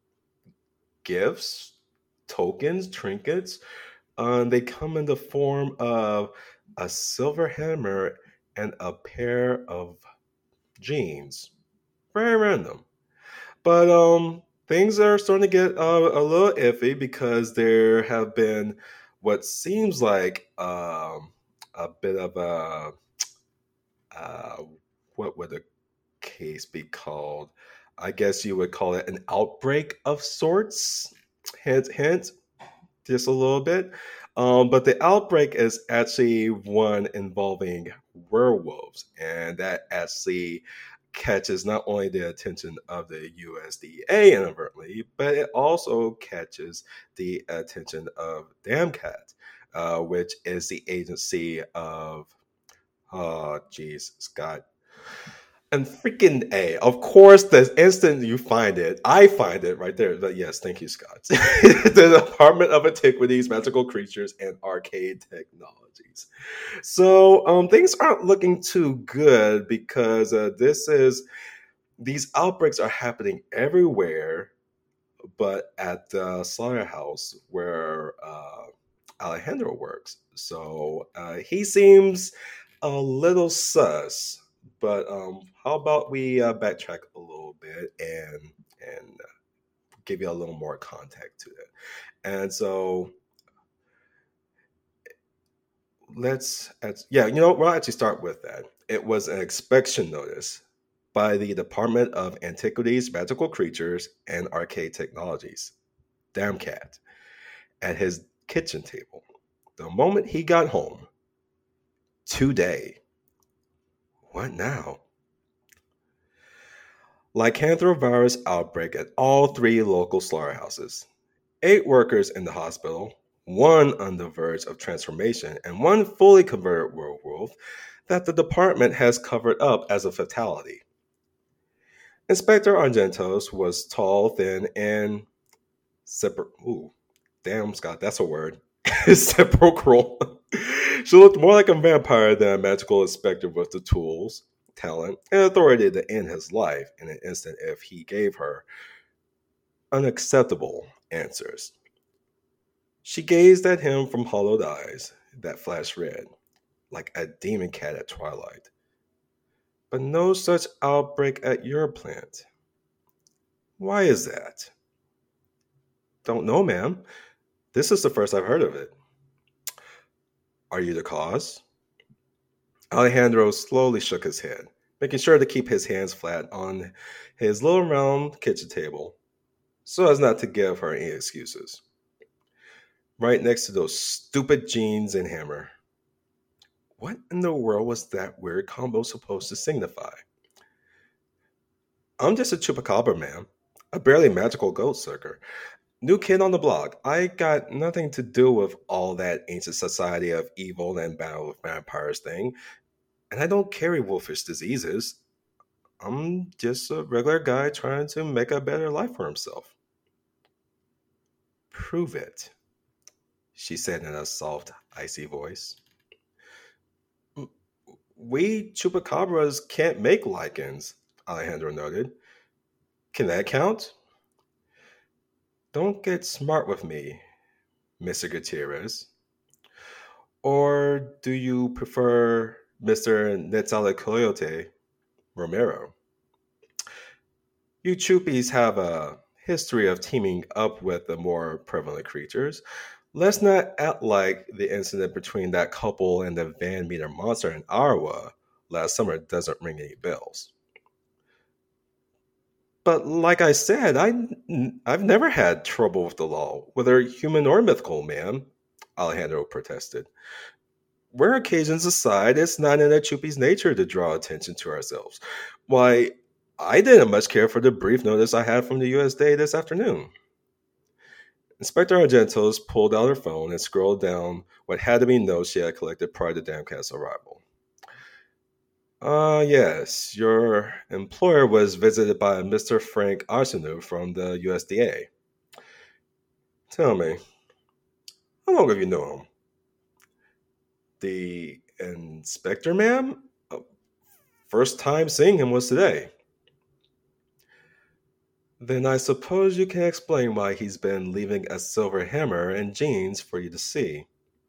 gifts, tokens, trinkets. Um, they come in the form of a silver hammer and a pair of jeans. Very random. But um, things are starting to get uh, a little iffy because there have been what seems like um, a bit of a uh, what would the case be called? I guess you would call it an outbreak of sorts. Hint, hint, just a little bit. Um, but the outbreak is actually one involving werewolves, and that actually catches not only the attention of the U S D A inadvertently, but it also catches the attention of DAMCAT, uh, which is the agency of, oh, geez, Scott. And freaking A. Of course, the instant you find it, I find it right there. But yes, thank you, Scott. The Department of Antiquities, Magical Creatures, and Arcade Technologies. So um, things aren't looking too good because uh, this is these outbreaks are happening everywhere, but at the slaughterhouse where uh, Alejandro works. So uh, he seems a little sus. But um, how about we uh, backtrack a little bit and and uh, give you a little more context to it. And so let's, yeah, you know, we'll actually start with that. It was an inspection notice by the Department of Antiquities, Magical Creatures, and Arcade Technologies, DAMCAT, at his kitchen table. The moment he got home, today. What now? Lycanthrovirus outbreak at all three local slaughterhouses. Eight workers in the hospital, one on the verge of transformation, and one fully converted werewolf that the department has covered up as a fatality. Inspector Argentos was tall, thin, and separ- ooh, damn, Scott, that's a word. Sepulchral. She looked more like a vampire than a magical inspector with the tools, talent, and authority to end his life in an instant if he gave her unacceptable answers. She gazed at him from hollowed eyes that flashed red, like a demon cat at twilight. But no such outbreak at your plant. Why is that? Don't know, ma'am. This is the first I've heard of it. Are you the cause? Alejandro slowly shook his head, making sure to keep his hands flat on his little round kitchen table, so as not to give her any excuses. Right next to those stupid jeans and hammer. What in the world was that weird combo supposed to signify? I'm just a chupacabra, ma'am. A barely magical goat sucker. New kid on the block. I got nothing to do with all that ancient society of evil and battle with vampires thing. And I don't carry wolfish diseases. I'm just a regular guy trying to make a better life for himself. Prove it, she said in a soft, icy voice. We chupacabras can't make lichens, Alejandro noted. Can that count? Don't get smart with me, Mister Gutierrez. Or do you prefer Mister Nezahualcóyotl Romero? You Chuppies have a history of teaming up with the more prevalent creatures. Let's not act like the incident between that couple and the Van Meter monster in Arawa last summer doesn't ring any bells. But like I said, I, I've never had trouble with the law, whether human or mythical, ma'am, Alejandro protested. rare occasions aside, it's not in a Chupi's nature to draw attention to ourselves. Why, I didn't much care for the brief notice I had from the U S D A this afternoon. Inspector Argentos pulled out her phone and scrolled down what had to be notes she had collected prior to Damcat's arrival. Ah, uh, yes, your employer was visited by Mister Frank Arsenault from the U S D A. Tell me, how long have you known him? The inspector, ma'am? Uh, First time seeing him was today. Then I suppose you can explain why he's been leaving a silver hammer and jeans for you to see.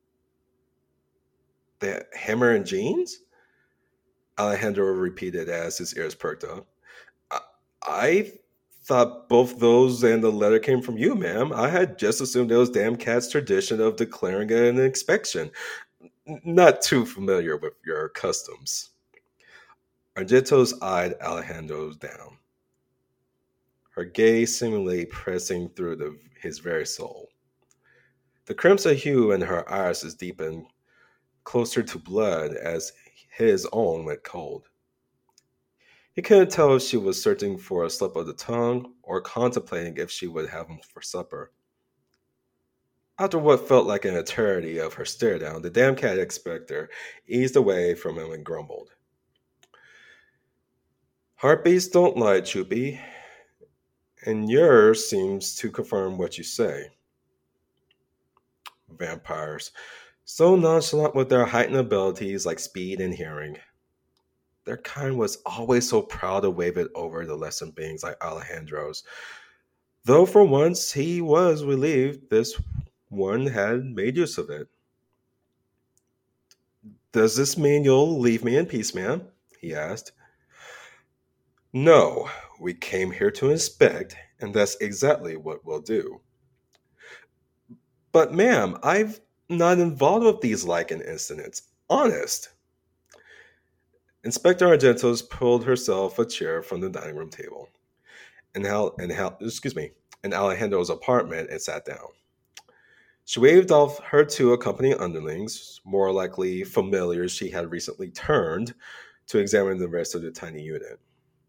The hammer and jeans? Alejandro repeated as his ears perked up. I, I thought both those and the letter came from you, ma'am. I had just assumed it was Damcat's tradition of declaring an inspection. N- Not too familiar with your customs. Argentos eyed Alejandro down, her gaze seemingly pressing through the, his very soul. The crimson hue in her irises deepened closer to blood as his own went cold. He couldn't tell if she was searching for a slip of the tongue or contemplating if she would have him for supper. After what felt like an eternity of her stare down, the Damcat inspector eased away from him and grumbled. Heartbeats don't lie, Chupi, and yours seems to confirm what you say. Vampires, so nonchalant with their heightened abilities like speed and hearing. Their kind was always so proud to wave it over the lesser beings like Alejandro's, though for once he was relieved this one had made use of it. Does this mean you'll leave me in peace, ma'am? He asked. No, we came here to inspect, and that's exactly what we'll do. But ma'am, I've not involved with these lichen incidents. Honest. Inspector Argentos pulled herself a chair from the dining room table and Hal and Hal, excuse me, in Alejandro's apartment and sat down. She waved off her two accompanying underlings, more likely familiars she had recently turned, to examine the rest of the tiny unit.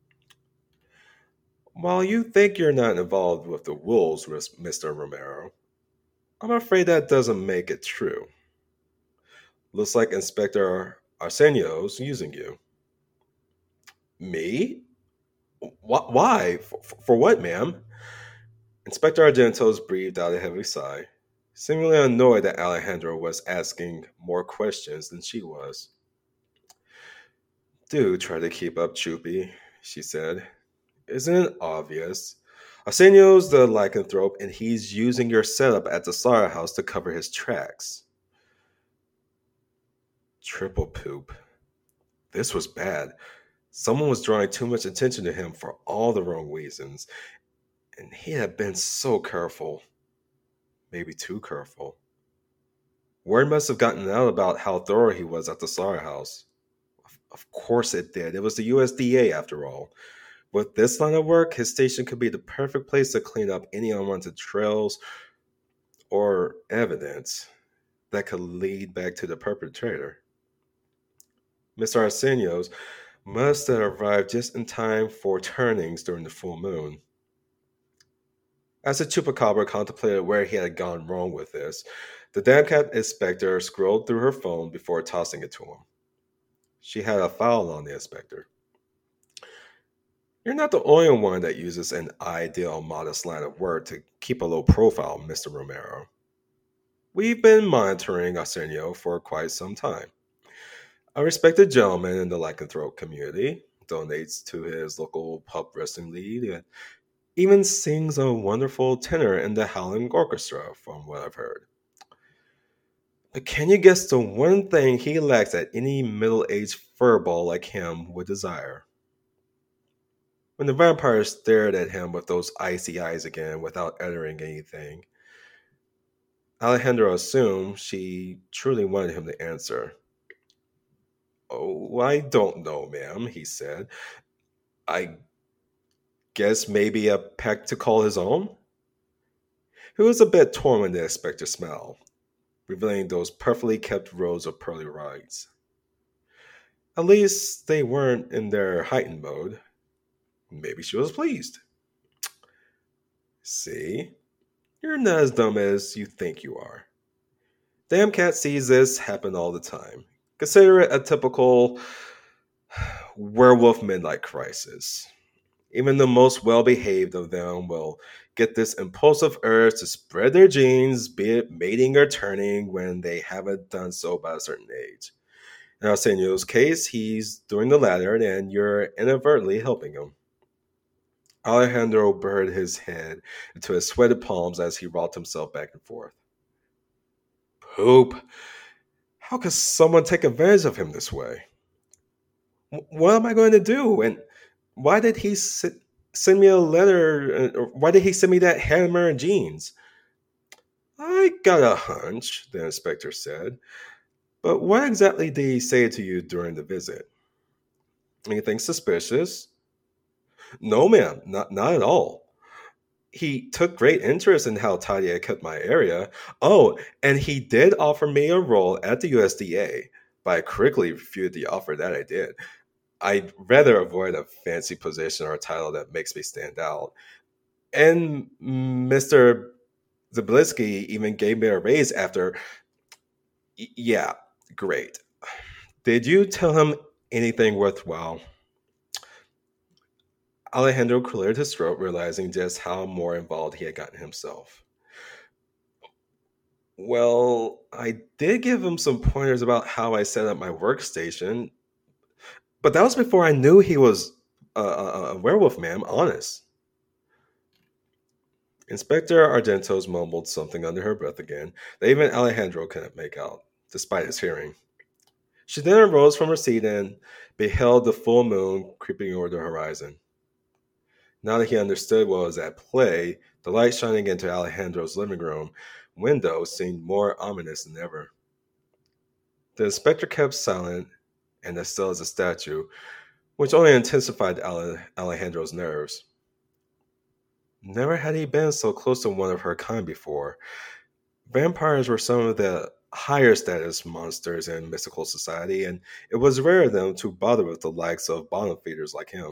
While you think you're not involved with the wolves, Mister Romero, I'm afraid that doesn't make it true. Looks like Inspector Arsenio's using you. Me? Wh- Why? For, for what, ma'am? Inspector Argentos breathed out a heavy sigh, seemingly annoyed that Alejandro was asking more questions than she was. Do try to keep up, Chupi, she said. Isn't it obvious? Arsenio's the lycanthrope, and he's using your setup at the slaughterhouse to cover his tracks. Triple poop. This was bad. Someone was drawing too much attention to him for all the wrong reasons, and he had been so careful. Maybe too careful. Word must have gotten out about how thorough he was at the slaughterhouse. Of, of course it did. It was the U S D A after all. With this line of work, his station could be the perfect place to clean up any unwanted trails or evidence that could lead back to the perpetrator. Mister Arsenio's must have arrived just in time for turnings during the full moon. As the chupacabra contemplated where he had gone wrong with this, the Damcat inspector scrolled through her phone before tossing it to him. She had a foul on the inspector. You're not the only one that uses an ideal, modest line of work to keep a low profile, Mister Romero. We've been monitoring Arsenio for quite some time. A respected gentleman in the lycanthrope community, donates to his local pub wrestling league, and even sings a wonderful tenor in the Howling Orchestra, from what I've heard. But can you guess the one thing he lacks that any middle-aged furball like him would desire? When the vampire stared at him with those icy eyes again without uttering anything, Alejandro assumed she truly wanted him to answer. Oh, I don't know, ma'am, he said. I guess maybe a peck to call his own? He was a bit torn when the inspector smiled. revealing those perfectly kept rows of pearly rides. At least they weren't in their heightened mode. Maybe she was pleased. See? You're not as dumb as you think you are. Damn Cat sees this happen all the time. Consider it a typical werewolf midlife crisis. Even the most well-behaved of them will get this impulsive urge to spread their genes, be it mating or turning, when they haven't done so by a certain age. In Arsenio's case, he's doing the latter, and you're inadvertently helping him. Alejandro buried his head into his sweated palms as he rocked himself back and forth. Poop. How could someone take advantage of him this way? What am I going to do? And why did he send me a letter? Or why did he send me that hammer and jeans? I got a hunch, the inspector said. But what exactly did he say to you during the visit? Anything suspicious? No, ma'am, not, not at all. He took great interest in how tidy I kept my area. Oh, and he did offer me a role at the U S D A, but I quickly refused the offer that I did. I'd rather avoid a fancy position or a title that makes me stand out. And Mister Zablisky even gave me a raise after. Y- yeah, great. Did you tell him anything worthwhile? Alejandro cleared his throat, realizing just how more involved he had gotten himself. Well, I did give him some pointers about how I set up my workstation, but that was before I knew he was a, a, a werewolf, ma'am, honest. Inspector Argentos mumbled something under her breath again that even Alejandro couldn't make out, despite his hearing. She then arose from her seat and beheld the full moon creeping over the horizon. Now that he understood what was at play, the light shining into Alejandro's living room window seemed more ominous than ever. The inspector kept silent and as still as a statue, which only intensified Ale- Alejandro's nerves. Never had he been so close to one of her kind before. Vampires were some of the higher status monsters in mystical society, and it was rare of them to bother with the likes of bottom feeders like him.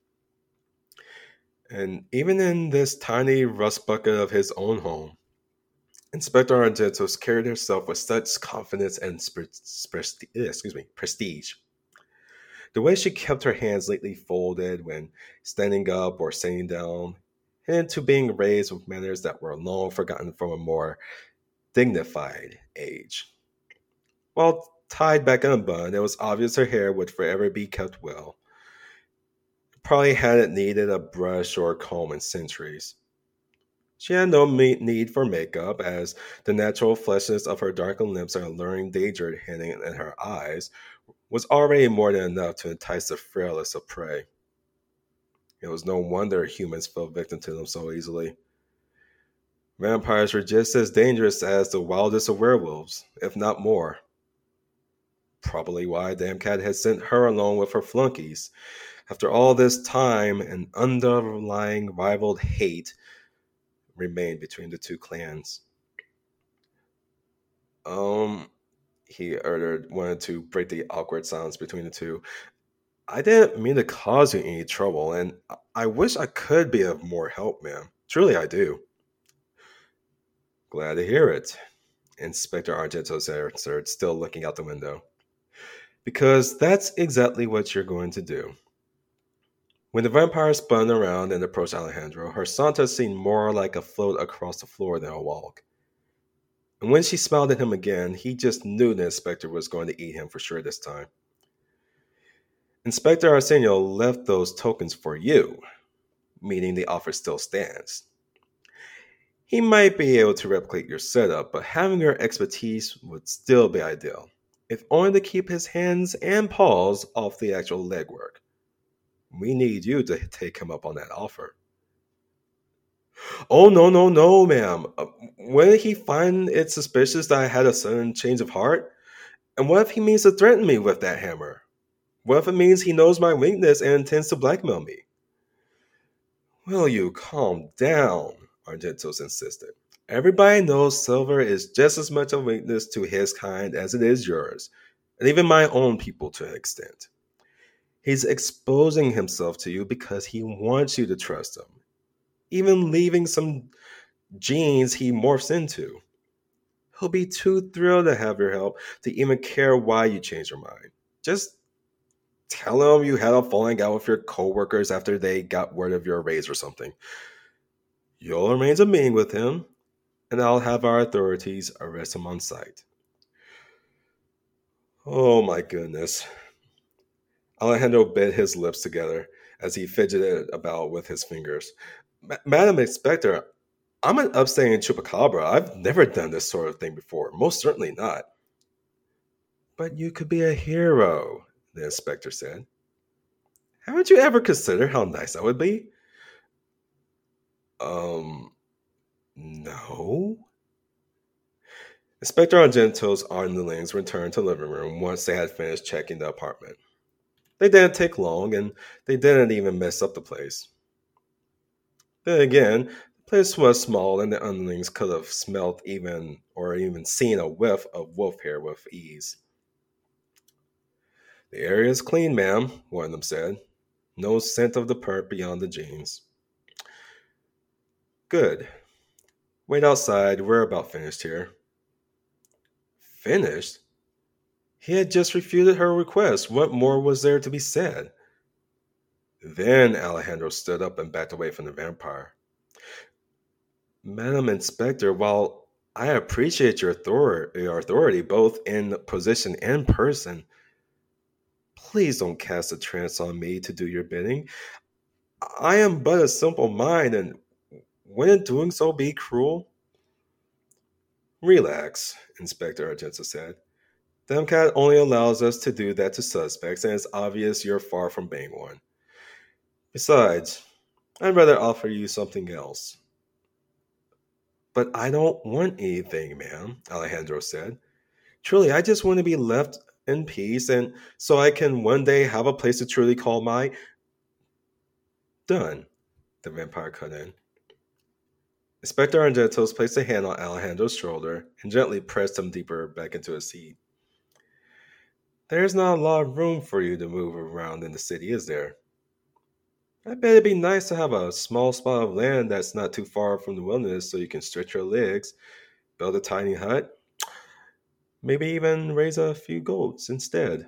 And even in this tiny rust bucket of his own home, Inspector Argentos carried herself with such confidence and sp- sp- excuse me, prestige. The way she kept her hands neatly folded when standing up or sitting down, and to being raised with manners that were long forgotten from a more dignified age. While tied back in a bun, it was obvious her hair would forever be kept well. Probably hadn't needed a brush or a comb in centuries. She had no me- need for makeup, as the natural fleshiness of her darkened lips and alluring danger hidden in her eyes was already more than enough to entice the frailest of prey. It was no wonder humans fell victim to them so easily. Vampires were just as dangerous as the wildest of werewolves, if not more. Probably why Damn Cat had sent her along with her flunkies. After all this time, an underlying rivaled hate remained between the two clans. Um, he uttered, wanted to break the awkward silence between the two. I didn't mean to cause you any trouble, and I wish I could be of more help, ma'am. Truly, I do. Glad to hear it, Inspector Argentos answered, still looking out the window. Because that's exactly what you're going to do. When the vampire spun around and approached Alejandro, her saunter seemed more like a float across the floor than a walk. And when she smiled at him again, he just knew the inspector was going to eat him for sure this time. Inspector Arsenio left those tokens for you, meaning the offer still stands. He might be able to replicate your setup, but having your expertise would still be ideal, if only to keep his hands and paws off the actual legwork. We need you to take him up on that offer. Oh, no, no, no, ma'am. Uh, when he find it suspicious that I had a sudden change of heart? And what if he means to threaten me with that hammer? What if it means he knows my weakness and intends to blackmail me? Will you calm down? Argentos insisted. Everybody knows silver is just as much a weakness to his kind as it is yours, and even my own people to an extent. He's exposing himself to you because he wants you to trust him, even leaving some genes he morphs into. He'll be too thrilled to have your help to even care why you change your mind. Just tell him you had a falling out with your coworkers after they got word of your raise or something. You'll arrange a meeting with him, and I'll have our authorities arrest him on sight. Oh my goodness. Alejandro bit his lips together as he fidgeted about with his fingers. Madam Inspector, I'm an upstanding chupacabra. I've never done this sort of thing before. Most certainly not. But you could be a hero, the inspector said. Haven't you ever considered how nice that would be? Um, no. Inspector Argento's underlings returned to the living room once they had finished checking the apartment. They didn't take long, and they didn't even mess up the place. Then again, the place was small, and the underlings could have smelt even or even seen a whiff of wolf hair with ease. The area is clean, ma'am, one of them said. No scent of the perp beyond the jeans. Good. Wait outside. We're about finished here. Finished? He had just refuted her request. What more was there to be said? Then Alejandro stood up and backed away from the vampire. Madam Inspector, while I appreciate your authority, your authority both in position and person, please don't cast a trance on me to do your bidding. I am but a simple mind, and wouldn't doing so be cruel? Relax, Inspector Argento said. Demcat only allows us to do that to suspects, and it's obvious you're far from being one. Besides, I'd rather offer you something else. But I don't want anything, ma'am, Alejandro said. Truly, I just want to be left in peace, and so I can one day have a place to truly call my... Done, the vampire cut in. Inspector Argentos placed a hand on Alejandro's shoulder and gently pressed him deeper back into his seat. There's not a lot of room for you to move around in the city, is there? I bet it'd be nice to have a small spot of land that's not too far from the wilderness so you can stretch your legs, build a tiny hut, maybe even raise a few goats instead.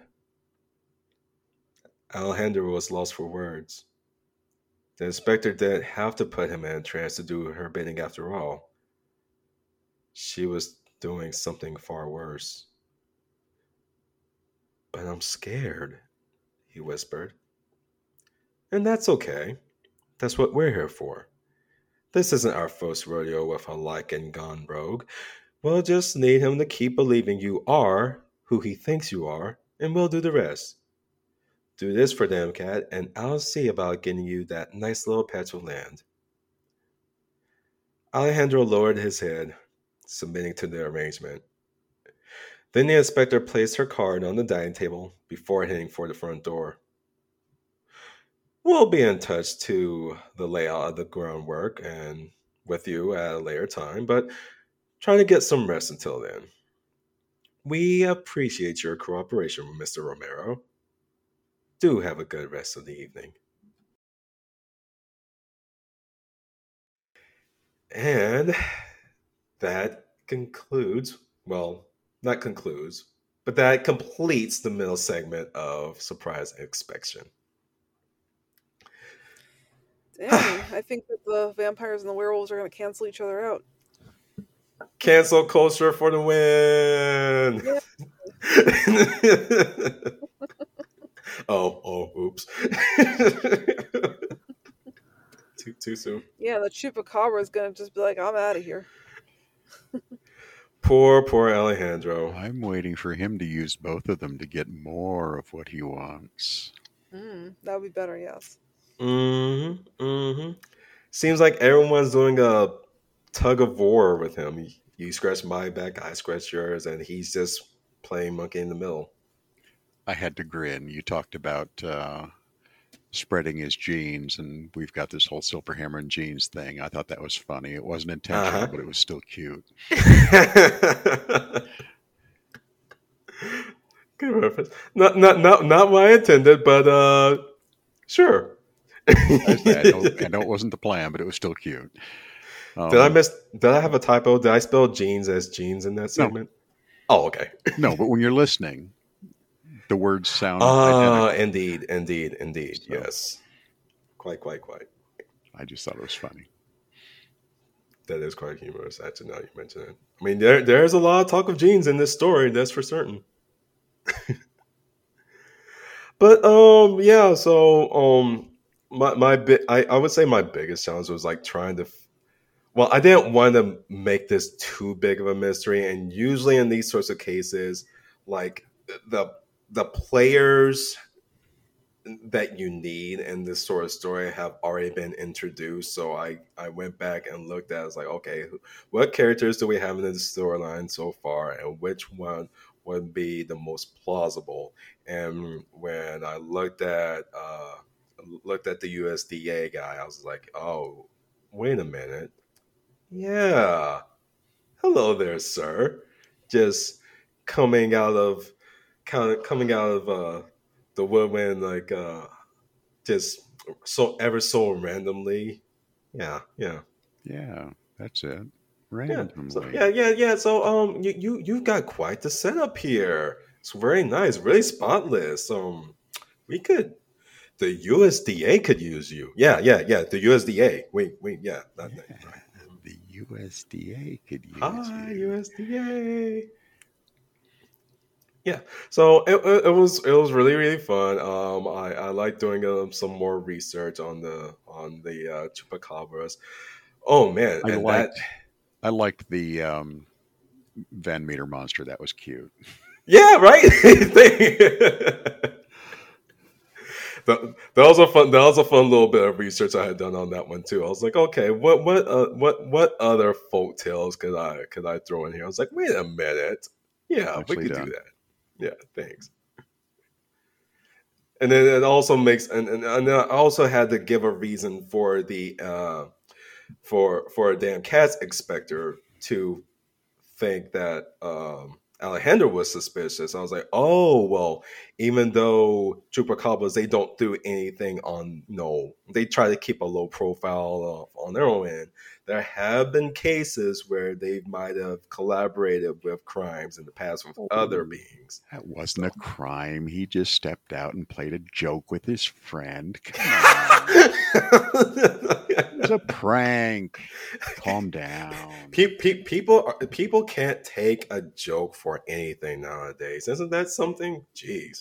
Alejandro was lost for words. The inspector didn't have to put him in a trance to do her bidding after all. She was doing something far worse. But I'm scared, he whispered. And that's okay. That's what we're here for. This isn't our first rodeo with a Lycan gone rogue. We'll just need him to keep believing you are who he thinks you are, and we'll do the rest. Do this for them, Cat, and I'll see about getting you that nice little patch of land. Alejandro lowered his head, submitting to the arrangement. Then the inspector placed her card on the dining table before heading for the front door. We'll be in touch to the layout of the groundwork and with you at a later time, but try to get some rest until then. We appreciate your cooperation, Mister Romero. Do have a good rest of the evening. And that concludes, well, not concludes, but that completes the middle segment of Surprise Inspection. Dang, I think that the vampires and the werewolves are going to cancel each other out. Cancel culture for the win! Yeah. oh, oh, oops. too, too soon. Yeah, the chupacabra is going to just be like, I'm out of here. Poor, poor Alejandro. I'm waiting for him to use both of them to get more of what he wants. Mm, that would be better, yes. Mm-hmm, mm-hmm. Seems like everyone's doing a tug of war with him. You, you scratch my back, I scratch yours, and he's just playing monkey in the middle. I had to grin. You talked about uh, spreading his jeans, and we've got this whole Silver Hammer and jeans thing. I thought that was funny. It wasn't intentional, Uh but it was still cute. huh. Good reference. Not not not not what I intended, but uh, sure. I, say, I, know, I know it wasn't the plan, but it was still cute. Um, Did I miss? Did I have a typo? Did I spell jeans as jeans in that no, segment? Oh, okay. no, but when you're listening, the words sound Ah, identical. indeed, indeed, indeed. So Yes, quite, quite, quite. I just thought it was funny. That is quite humorous. Actually, now you mention it. I mean, there there's a lot of talk of jeans in this story. That's for certain. But um, yeah. So um, my my bit. I I would say my biggest challenge was like trying to. Well, I didn't want to make this too big of a mystery, and usually in these sorts of cases, like the the players that you need in this sort of story have already been introduced. So I I went back and looked at it, I was like, okay, what characters do we have in this storyline so far, and which one would be the most plausible? And when I looked at uh, looked at the U S D A guy, I was like, oh, wait a minute. Yeah. Hello there, sir. Just coming out of kind of coming out of uh the woodwind like uh just so ever so randomly. Yeah, yeah. Yeah, that's it. Yeah. So Randomly. yeah, yeah, yeah. So um you you you've got quite the setup here. It's very nice, really spotless. Um we could the U S D A could use you. Yeah, yeah, yeah. The U S D A. Wait, wait, yeah. That, that, Yeah, right. the U S D A could use Hi, you. U S D A. Yeah, so it, it, it was it was really really fun. Um, I I like doing um, some more research on the on the uh, chupacabras. Oh man, I and that liked I liked the um, Van Meter monster. That was cute. yeah right. that, that was a fun that was a fun little bit of research I had done on that one too. I was like, okay, what what uh, what what other folk tales could I could I throw in here? I was like, wait a minute, yeah, we Nicely could do done. that. Yeah, thanks. And then it also makes and, and, and I also had to give a reason for the uh for for a damn cat's inspector to think that um Alejandro was suspicious. I was like, oh well, even though chupacabras they don't do anything on no, they try to keep a low profile uh, on their own end. There have been cases where they might have collaborated with crimes in the past with other Oh, beings. that wasn't a So crime. He just stepped out and played a joke with his friend. Come on. It was a prank. Calm down. Pe- pe- people are, people can't take a joke for anything nowadays. Isn't that something? Jeez.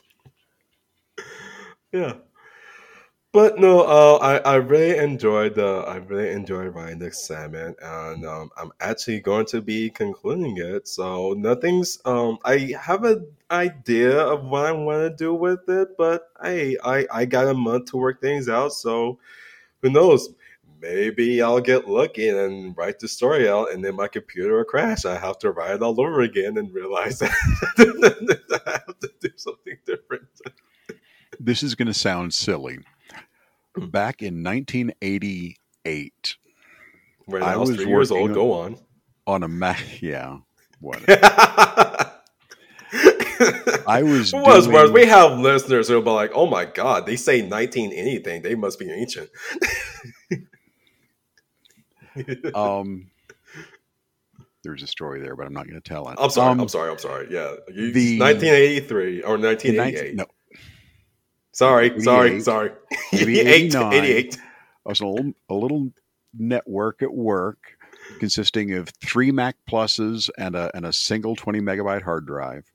Yeah. But no, uh, I I really enjoyed the I really enjoyed writing the segment, and um, I'm actually going to be concluding it. So nothing's um I have an idea of what I want to do with it, but hey, I I got a month to work things out. So who knows? Maybe I'll get lucky and write the story out, and then my computer will crash. I have to write it all over again and realize that I have to do something different. This is going to sound silly. Back in nineteen eighty-eight, When I I was was three years working old, go on. on a Mac. Yeah, For what? I was what it's worth, doing. we have listeners who'll be like, "Oh my god, they say nineteen anything. They must be ancient." Um, there's a story there, but I'm not going to tell it. I'm sorry. I'm Um, sorry. I'm sorry. Yeah, you, the nineteen eighty-three or in nineteen 1988. no Sorry, sorry, eighty-eight, sorry. maybe Eight, eighty-nine. eighty-eight. I was on a little, a little network at work consisting of three Mac Pluses and a and a single twenty megabyte hard drive.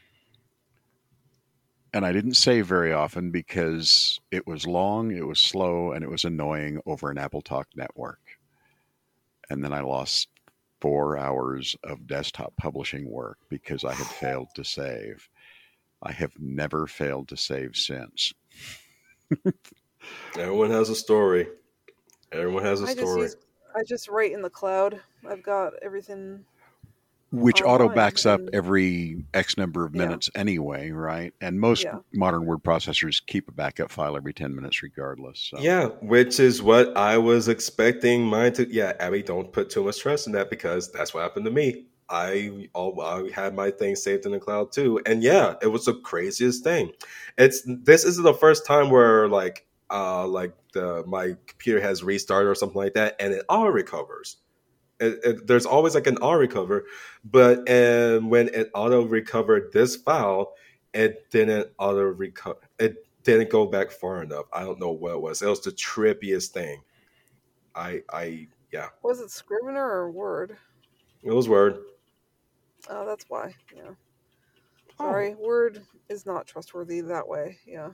And I didn't save very often because it was long, it was slow, and it was annoying over an Apple Talk network. And then I lost four hours of desktop publishing work because I had failed to save. I have never failed to save since. Everyone has a story. Everyone has a I just story. use I just write in the cloud. I've got everything which auto online. backs up And every X number of yeah, minutes anyway, right? And most yeah. modern word processors keep a backup file every ten minutes regardless. So Yeah, which is what I was expecting mine to. Yeah, Abby, don't put too much trust in that because that's what happened to me. I all I had my thing saved in the cloud too, and yeah, it was the craziest thing. It's this isn't the first time where like uh like the my computer has restarted or something like that, and it auto recovers. It, it, there's always like an auto recover, but and when it auto recovered this file, it didn't auto recover. It didn't go back far enough. I don't know what it was. It was the trippiest thing. I I yeah, Was it Scrivener or Word? it was Word. Oh, that's why. Yeah. Oh, Sorry, Word is not trustworthy that way. Yeah.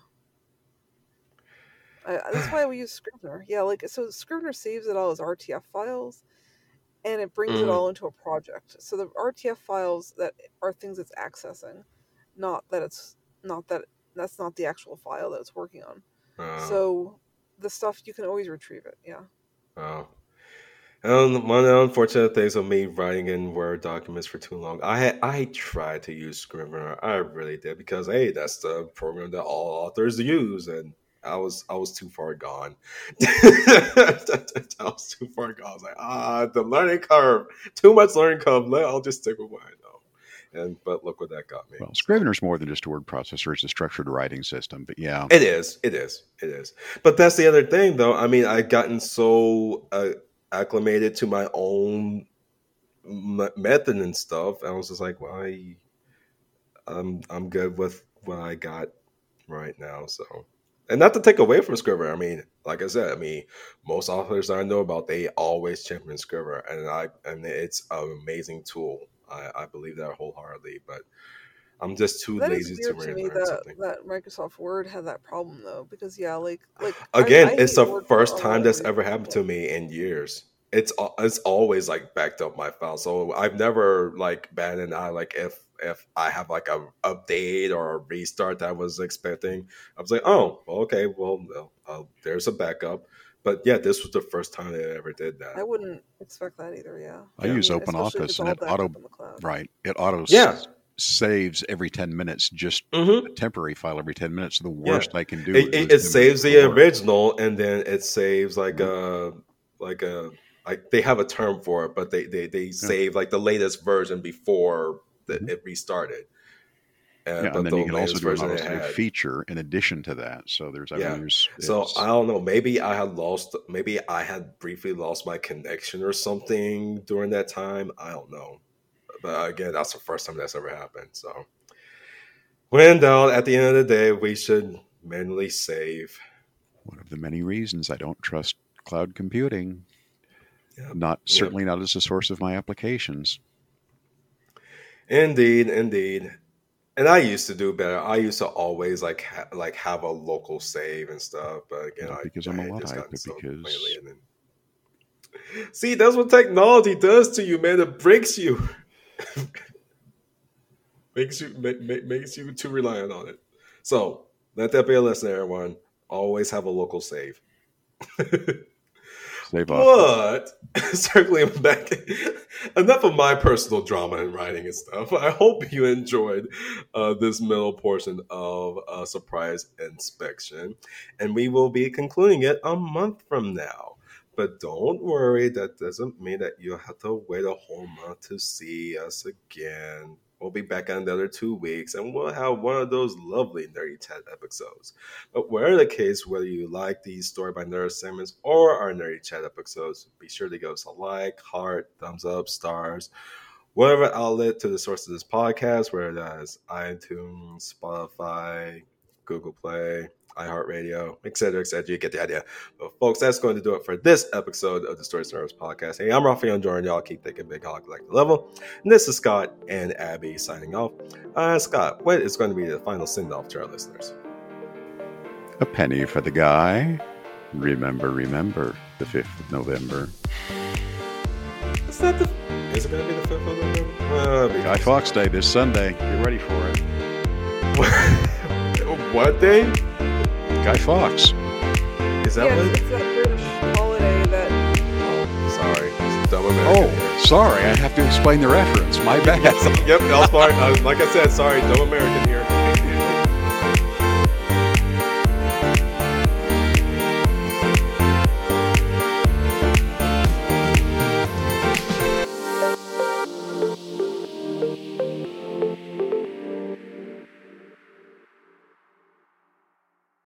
I, that's why we use Scrivener. Yeah, like so Scrivener saves it all as R T F files and it brings it mm, all into a project. So the R T F files that are things it's accessing, not that it's not that that's not the actual file that it's working on. uh, So the stuff you can always retrieve it. Yeah. oh. And one of the unfortunate things of me writing in Word documents for too long, I had, I tried to use Scrivener. I really did because hey, that's the program that all authors use, and I was I was too far gone. I was too far gone. I was like, ah, the learning curve, too much learning curve. Let- I'll just stick with what I know. And but look what that got me. well, So Scrivener's more than just a word processor; it's a structured writing system. But yeah, it is, it is, it is. But that's the other thing, though. I mean, I've gotten so uh, acclimated to my own m- method and stuff. I was just like, well, I, I'm I'm good with what I got right now. So, and not to take away from Scrivener. I mean, like I said, I mean, most authors I know about, they always champion Scrivener, and I and it's an amazing tool. I, I believe that wholeheartedly. But I'm just too That is lazy to weird to me relearn that, something. that Microsoft Word had that problem though, because yeah, like like I, Again, I it's hate the Word for first a lot time of that's reasons. ever happened Yeah. to me in years. It's al- it's always like backed up my file, so I've never like batted an eye. Like if if I have like a update or a restart that I was expecting, I was like, oh, well, okay, well, no, uh, there's a backup. But yeah, this was the first time I ever did I that. wouldn't expect that either, yeah. I Yeah, I use mean, Open especially if Office it's and all it backed auto up in the cloud. right. It auto yeah, s- saves every ten minutes, just hmm a temporary file every ten minutes. The yeah. worst I can do It, is it, lose it ten minutes saves of the work. original, and then it saves like Mhm. a like a like they have a term for it, but they they they Yeah. save like the latest version before the, Mhm. it restarted. And Yeah, and but then the you can also latest do an version it autosave had, feature in addition to that. So there's, I mean, yeah. there's, So it's I don't know. Maybe I had lost. Maybe I had briefly lost my connection or something during that time. I don't know. But again, that's the first time that's ever happened. So when in doubt, at the end of the day, we should manually save. one of the many reasons I don't trust cloud computing. Yep. Not Yep. certainly not as a source of my applications. Indeed, indeed. And I used to do better. I used to always like ha- like have a local save and stuff. But again, Not I, because I'm a I had just Luddite, gotten but so because plainly. And then see, that's what technology does to you, man. It breaks you, makes you ma- ma- makes you too reliant on it. So let that be a lesson, everyone. Always have a local save. save often. But circling back, enough of my personal drama and writing and stuff. I hope you enjoyed uh, this middle portion of uh, Surprise Inspection. And we will be concluding it a month from now. But don't worry, that doesn't mean that you have to wait a whole month to see us again. We'll be back in another two weeks, and we'll have one of those lovely Nerdy Chat episodes. But whatever the case, whether you like these Story by Nerd segments or our Nerdy Chat episodes, be sure to give us a like, heart, thumbs up, stars, whatever outlet to the source of this podcast, whether that's iTunes, Spotify, Google Play, iHeartRadio, et cetera, et cetera. You get the idea. But folks, that's going to do it for this episode of the Stories Nerds podcast. Hey, I'm Raphael Jordan. Y'all keep thinking big, hog like the level. And this is Scott and Abby signing off. Uh, Scott, what is going to be the final send-off to our listeners? A penny for the guy. Remember, remember, the fifth of November. Is that the... Is it going to be the fifth of November? Uh, Guy Fawkes Day this Sunday. Get ready for it. What day? Guy Fawkes. Is that Yes, what? it's that British holiday that Oh, sorry. It's dumb American. Oh, here. sorry. I have to explain the reference. My bad. Yep, that was part. Uh, like I said, sorry, dumb American here.